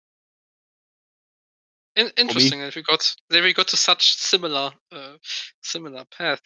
Interesting that we got to such similar path.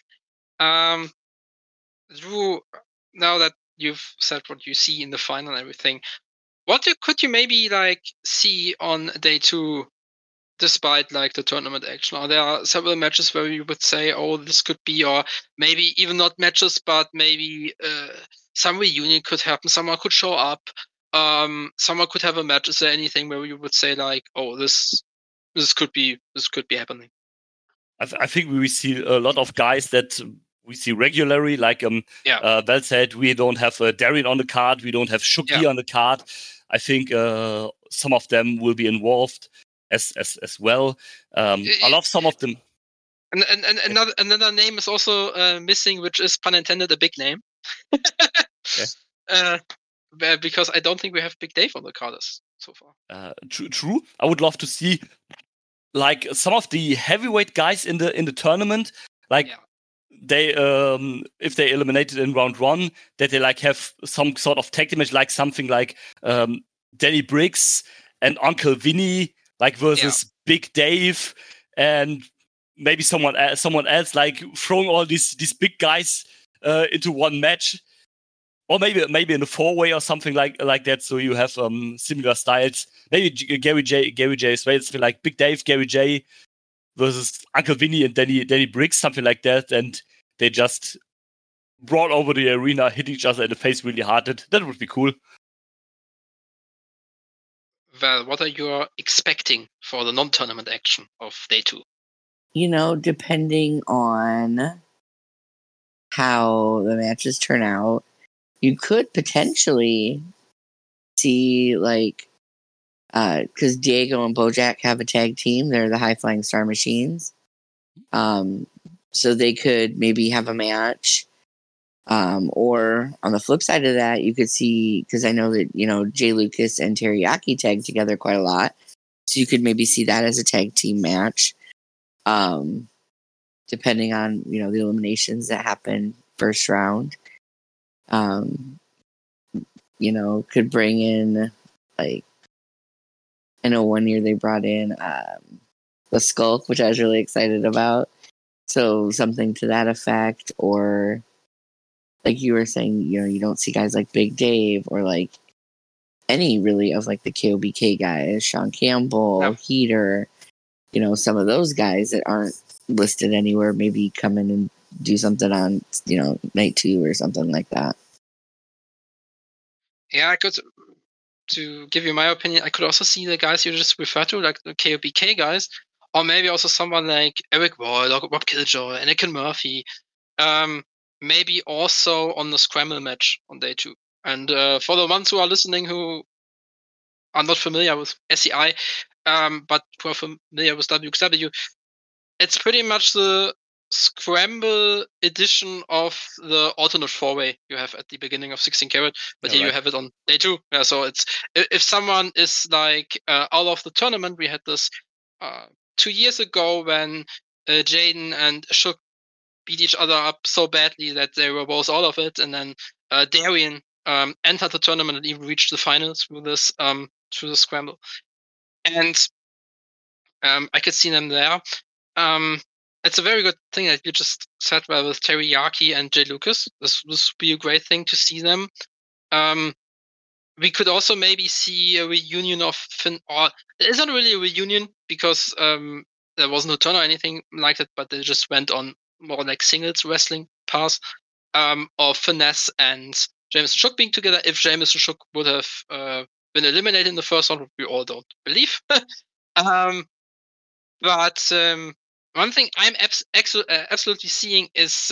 Drew, now that you've said what you see in the final and everything, could you maybe like see on day 2? Despite like the tournament action, or there are several matches where you would say, oh, this could be, or maybe even not matches, but maybe some reunion could happen. Someone could show up. Someone could have a match. Is there anything where you would say like, oh, this could be happening? I think we see a lot of guys that we see regularly. Like Val said, we don't have Darian on the card, we don't have Shuki on the card. I think some of them will be involved as well. I love some of them. And another name is also missing, which is, pun intended, a big name. Because I don't think we have Big Dave on the card so far. True. I would love to see like some of the heavyweight guys in the tournament, like they if they eliminated in round 1, that they like have some sort of tag match, like something like Danny Briggs and Uncle Vinny, like versus Big Dave, and maybe someone else, like throwing all these big guys into one match. Or maybe in a 4-way or something like that. So you have similar styles. Maybe Gary J as well. It's like Big Dave, Gary J versus Uncle Vinny and Danny Briggs, something like that. And they just brawl over the arena, hit each other in the face really hard. That would be cool. Well, what are you expecting for the non-tournament action of day 2? Depending on how the matches turn out, you could potentially see, like, because Diego and Bojack have a tag team. They're the High Flying Star Machines. So they could maybe have a match. Or on the flip side of that, you could see, because I know that, Jay Lucas and Teriyaki tag together quite a lot. So you could maybe see that as a tag team match. Depending on, the eliminations that happen first round. Could bring in, like, I know one year they brought in the Skulk, which I was really excited about. So something to that effect, or like you were saying, you don't see guys like Big Dave or like any really of like the KOBK guys, Sean Campbell, Heater, some of those guys that aren't listed anywhere, maybe come in and do something on, night 2 or something like that. Yeah, to give you my opinion, I could also see the guys you just referred to, like the KOBK guys, or maybe also someone like Eric Wall or Rob Killjoy, Anakin Murphy, maybe also on the Scramble match on day 2. And for the ones who are listening who are not familiar with SCI, but who are familiar with WXW, it's pretty much the Scramble edition of the alternate 4-way you have at the beginning of 16 Carat, but here you have it on day 2. Yeah, so it's, if someone is like out of the tournament, we had this 2 years ago when Jaden and Ashok beat each other up so badly that they were both out of it, and then Darian entered the tournament and even reached the finals through this through the Scramble, and I could see them there. It's a very good thing that you just said, well, with Teriyaki and Jay Lucas. This would be a great thing to see them. We could also maybe see a reunion of Finn, or it isn't really a reunion because there wasn't a turn or anything like that, but they just went on more like singles wrestling path of Finesse and Jameson Shook being together. If Jameson Shook would have been eliminated in the first round, we all don't believe. But one thing I'm absolutely seeing is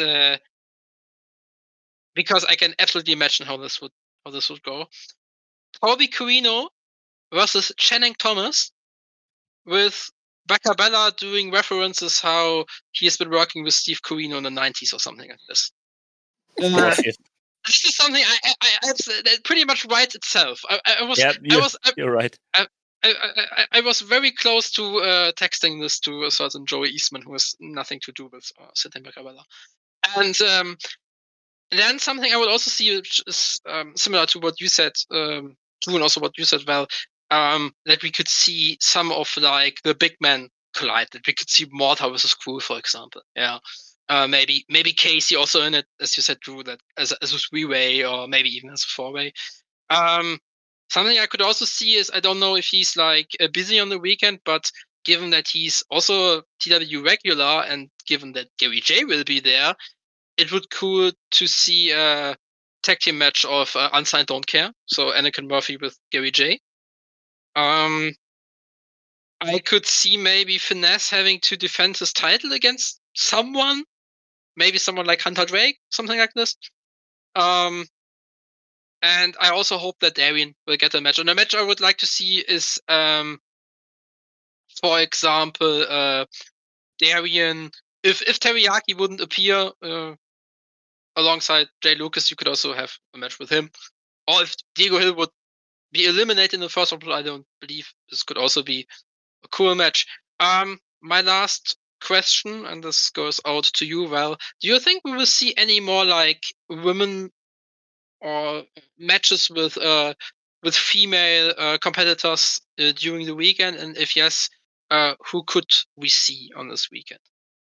because I can absolutely imagine how this would go. Colby Corino versus Channing Thomas, with Bacabella doing references how he has been working with Steve Corino in the 90s or something like this. This is something I that pretty much writes itself. You're right. I was very close to texting this to a certain Joey Eastman who has nothing to do with Sid and Bacabella. And then something I would also see, which is similar to what you said, Drew, and also what you said, Val, that we could see some of like the big men collide. That we could see Mortar versus Crew, for example. Yeah. Maybe Casey also in it, as you said, Drew, that as a 3-way or maybe even as a 4-way. Something I could also see is, I don't know if he's like busy on the weekend, but given that he's also a TW regular and given that Gary J will be there, it would be cool to see a tag team match of Unsigned Don't Care. So Anakin Murphy with Gary J. I could see maybe Finesse having to defend his title against someone. maybe someone like Hunter Drake, something like this. And I also hope that Darian will get a match. And a match I would like to see is, for example, Darian. If Teriyaki wouldn't appear alongside Jay Lucas, you could also have a match with him. Or if Diego Hill would be eliminated in the first round, I don't believe this could also be a cool match. My last question, and this goes out to you, Val. Do you think we will see any more like women or matches with female competitors during the weekend? And if yes, who could we see on this weekend?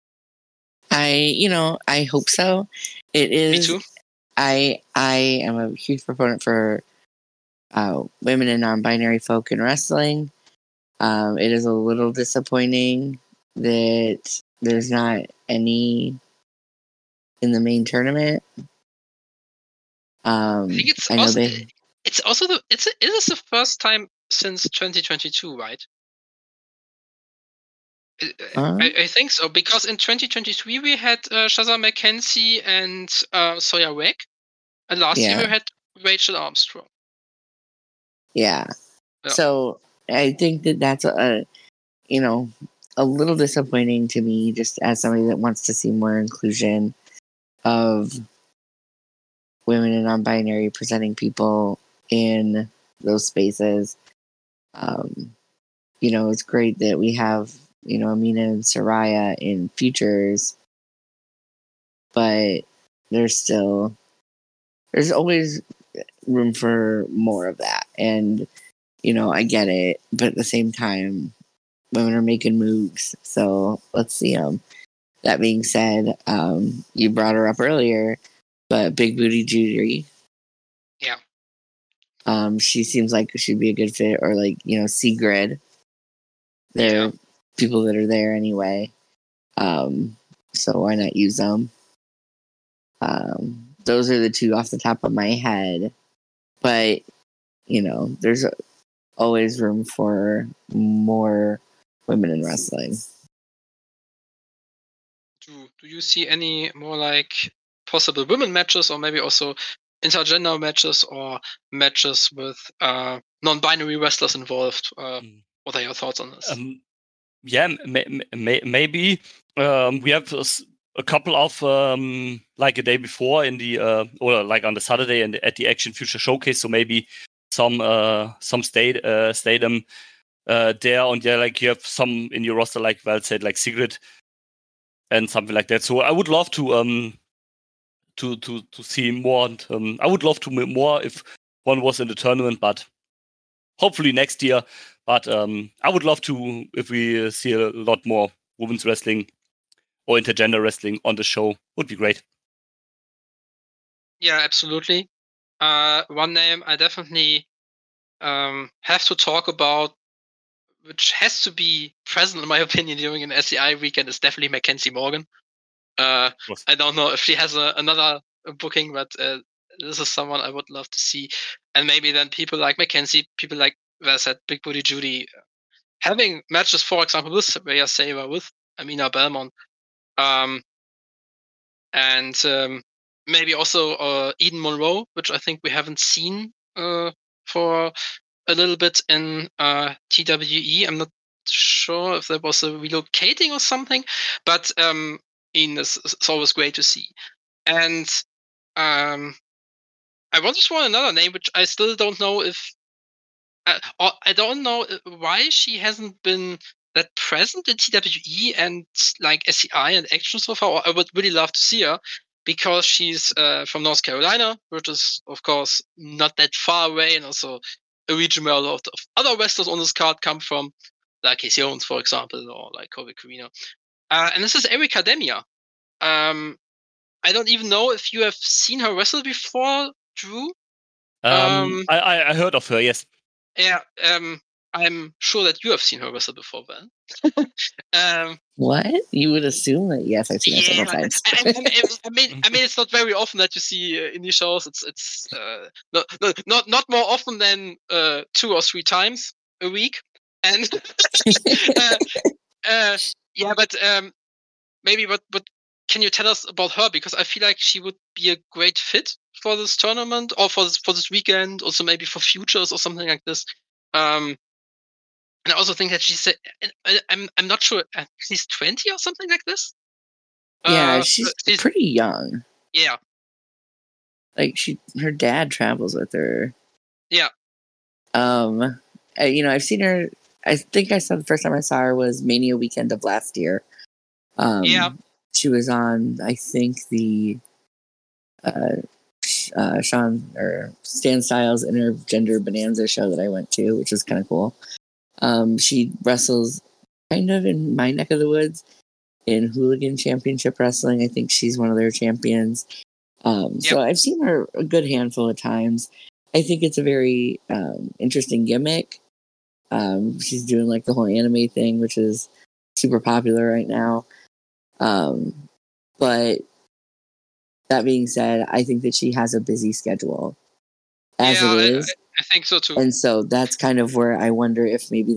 I hope so. It is. Me too. I am a huge proponent for women and non-binary folk in wrestling. It is a little disappointing that there's not any in the main tournament. I think it's it is the first time since 2022, right? I think so, because in 2023 we had Shazza McKenzie and Sawyer Wegg, and last year we had Rachel Armstrong. Yeah. So I think that's a little disappointing to me, just as somebody that wants to see more inclusion of women and non-binary presenting people in those spaces. It's great that we have, Amina and Soraya in futures, but there's always room for more of that. And, I get it, but at the same time, women are making moves, so let's see them. That being said, you brought her up earlier, but Big Booty Judy. Yeah. She seems like she'd be a good fit, or Sigrid. They're people that are there anyway. So why not use them? Those are the two off the top of my head. But, there's always room for more women in wrestling. Do you see any more like possible women matches, or maybe also intergender matches, or matches with non-binary wrestlers involved? What are your thoughts on this? Maybe we have a couple of like a day before in the or like on the Saturday and at the Action Future Showcase. So maybe some stadium there, and like you have some in your roster, like Val said, like Sigrid and something like that. So I would love to see more. And, I would love to more if one was in the tournament, but hopefully next year. But I would love to if we see a lot more women's wrestling or intergender wrestling on the show. Would be great. Yeah, absolutely. One name I definitely have to talk about, which has to be present in my opinion during an SCI weekend, is definitely Mackenzie Morgan. I don't know if she has another booking, but this is someone I would love to see. And maybe then people like Mackenzie, people like, as I said, Big Booty Judy, having matches, for example, with Rhea Saber, with Amina Belmont, and maybe also Eden Monroe, which I think we haven't seen for a little bit in TWE. I'm not sure if there was a relocating or something, but Eden is always great to see. And I want to throw another name, which I still don't know if I don't know why she hasn't been that present in TWE and like SCI and Action so far. I would really love to see her, because she's from North Carolina, which is of course not that far away, and also a region where a lot of other wrestlers on this card come from, like Casey Owens, for example, or like Kobe Carino. And this is Erica Demia. I don't even know if you have seen her wrestle before, Drew. I heard of her, yes. Yeah, I'm sure that you have seen her wrestle before, Ben. What? You would assume that? Yes, I've seen her several times. I mean, it's not very often that you see indie shows. It's not more often than 2 or 3 times a week, and yeah, but maybe what can you tell us about her? Because I feel like she would be a great fit for this tournament or for this weekend, also maybe for futures or something like this. And I also think that she's I'm not sure, at least 20 or something like this. Yeah, she's pretty young. Yeah. Like her dad travels with her. Yeah. I've seen her. I think I saw the first time I saw her was Mania weekend of last year. Yeah. She was on, I think, the Sean or Stan Styles Intergender Bonanza show that I went to, which was kind of cool. She wrestles kind of in my neck of the woods in Hooligan Championship Wrestling. I think she's one of their champions. So I've seen her a good handful of times. I think it's a very interesting gimmick. She's doing like the whole anime thing, which is super popular right now. But that being said, I think that she has a busy schedule as it is. I think so too. And so that's kind of where I wonder if maybe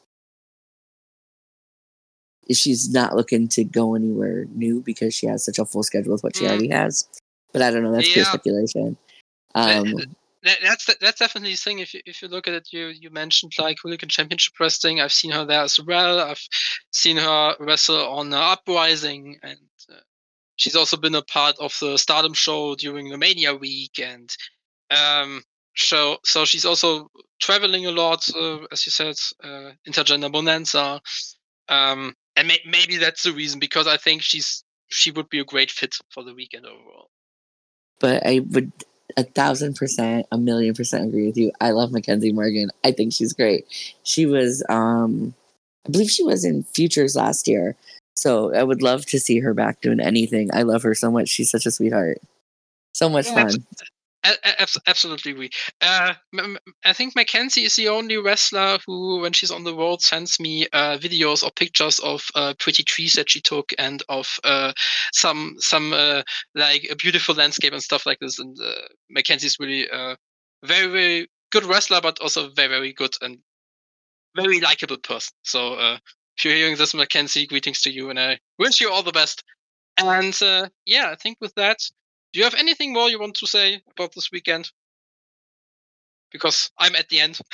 if she's not looking to go anywhere new because she has such a full schedule with what she already has. But I don't know. That's pure speculation. That's definitely the thing. If you look at it, you mentioned like Hooligan Championship Wrestling. I've seen her there as well. I've seen her wrestle on Uprising, and she's also been a part of the Stardom show during the Mania week. And so she's also traveling a lot, as you said, Intergender Bonanza. And maybe that's the reason, because I think she would be a great fit for the weekend overall. But I would 1,000%, 1,000,000% agree with you. I love Mackenzie Morgan. I think she's great. She was, I believe she was in Futures last year. So I would love to see her back doing anything. I love her so much. She's such a sweetheart. So much fun. Absolutely agree. I think Mackenzie is the only wrestler who, when she's on the road, sends me videos or pictures of pretty trees that she took and of some like a beautiful landscape and stuff like this. And Mackenzie's really very, very good wrestler, but also very, very good and very likable person. So if you're hearing this, Mackenzie, greetings to you, and I wish you all the best. And I think with that, do you have anything more you want to say about this weekend? Because I'm at the end.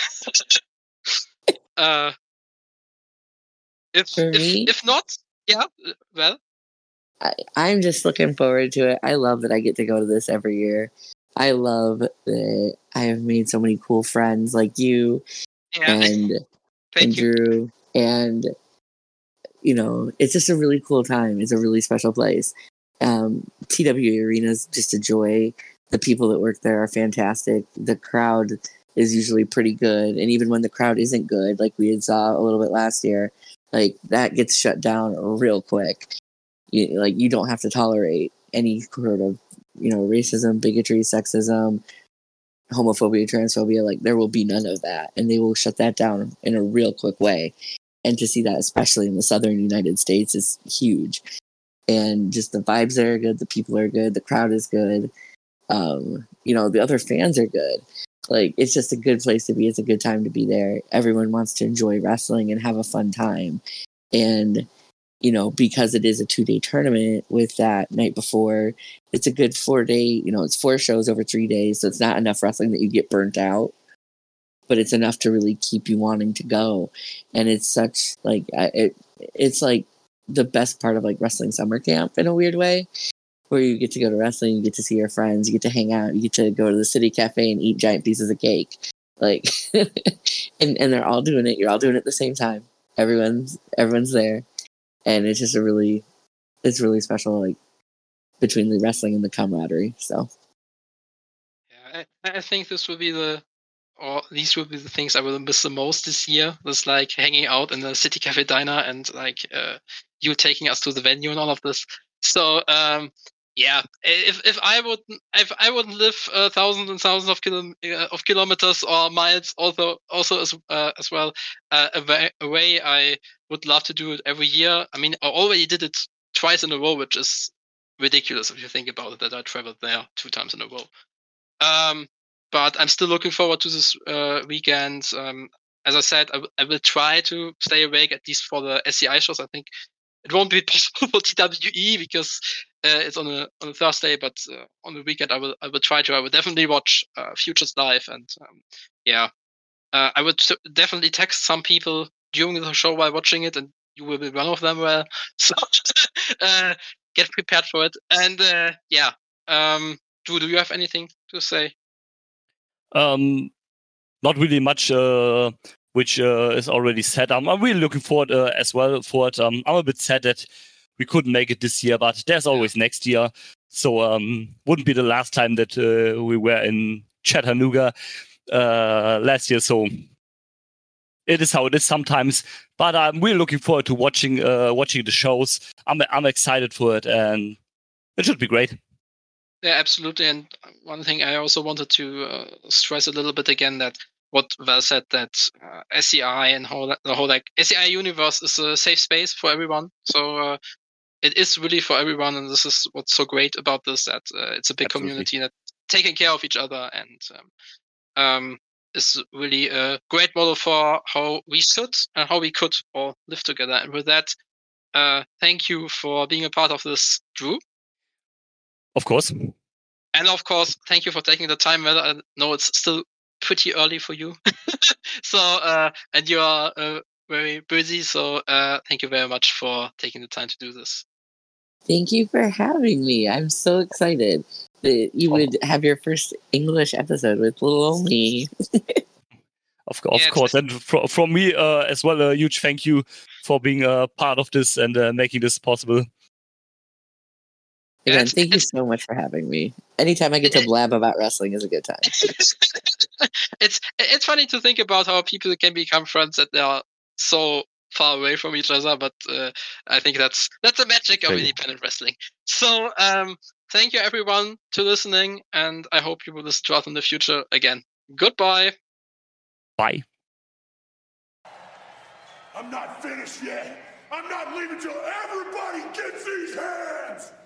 If not, well. I'm just looking forward to it. I love that I get to go to this every year. I love that I have made so many cool friends like you and Drew. And, it's just a really cool time. It's a really special place. TW Arena is just a joy. The people that work there are fantastic. The crowd is usually pretty good, and even when the crowd isn't good, like we had saw a little bit last year, like that gets shut down real quick. You don't have to tolerate any sort of racism, bigotry, sexism, homophobia, transphobia. Like there will be none of that, and they will shut that down in a real quick way. And to see that, especially in the southern United States, is huge. And just the vibes there are good, the people are good, the crowd is good. The other fans are good. Like it's just a good place to be. It's a good time to be there. Everyone wants to enjoy wrestling and have a fun time. And because it is a 2-day tournament with that night before, it's a good 4-day, it's 4 shows over 3 days. So it's not enough wrestling that you get burnt out, but it's enough to really keep you wanting to go. And it's such like, it's like the best part of like wrestling summer camp in a weird way, where you get to go to wrestling, you get to see your friends, you get to hang out, you get to go to the city cafe and eat giant pieces of cake. Like, and they're all doing it. You're all doing it at the same time. Everyone's there. And it's just it's really special, like between the wrestling and the camaraderie. So, I think these will be the things I will miss the most this year. This like hanging out in the City Cafe diner and like you taking us to the venue and all of this. So if I would live thousands and thousands of kilometers or miles, also as well away, I would love to do it every year. I mean, I already did it twice in a row, which is ridiculous if you think about it, that I traveled there 2 times in a row. But I'm still looking forward to this weekend. As I said, I will try to stay awake at least for the SCI shows. I think it won't be possible for TWE because it's on a Thursday, but on the weekend I will try to. I will definitely watch Futures live, and I would definitely text some people during the show while watching it, and you will be one of them. Well, so get prepared for it. And do you have anything to say? Not really much, which is already said. I'm really looking forward as well for it. I'm a bit sad that we couldn't make it this year, but there's always next year. So wouldn't be the last time that we were in Chattanooga last year. So it is how it is sometimes. But I'm really looking forward to watching the shows. I'm excited for it, and it should be great. Yeah, absolutely. And one thing I also wanted to stress a little bit again, that what Val said, that SCI and the whole like SCI universe is a safe space for everyone. So it is really for everyone, and this is what's so great about this, that it's a big community that's taking care of each other, and is really a great model for how we should and how we could all live together. And with that, thank you for being a part of this, Drew. Of course. And of course, thank you for taking the time. Well, I know it's still pretty early for you. So, and you are very busy. So thank you very much for taking the time to do this. Thank you for having me. I'm so excited that you would have your first English episode with little old me. Of course. And from me as well, a huge thank you for being a part of this and making this possible. Again, thank you so much for having me. Anytime I get to blab about wrestling is a good time. It's funny to think about how people can become friends that they are so far away from each other, but I think that's the magic of independent wrestling. So thank you everyone to listening, and I hope you will listen to us in the future again. Goodbye. Bye. I'm not finished yet. I'm not leaving till everybody gets these hands.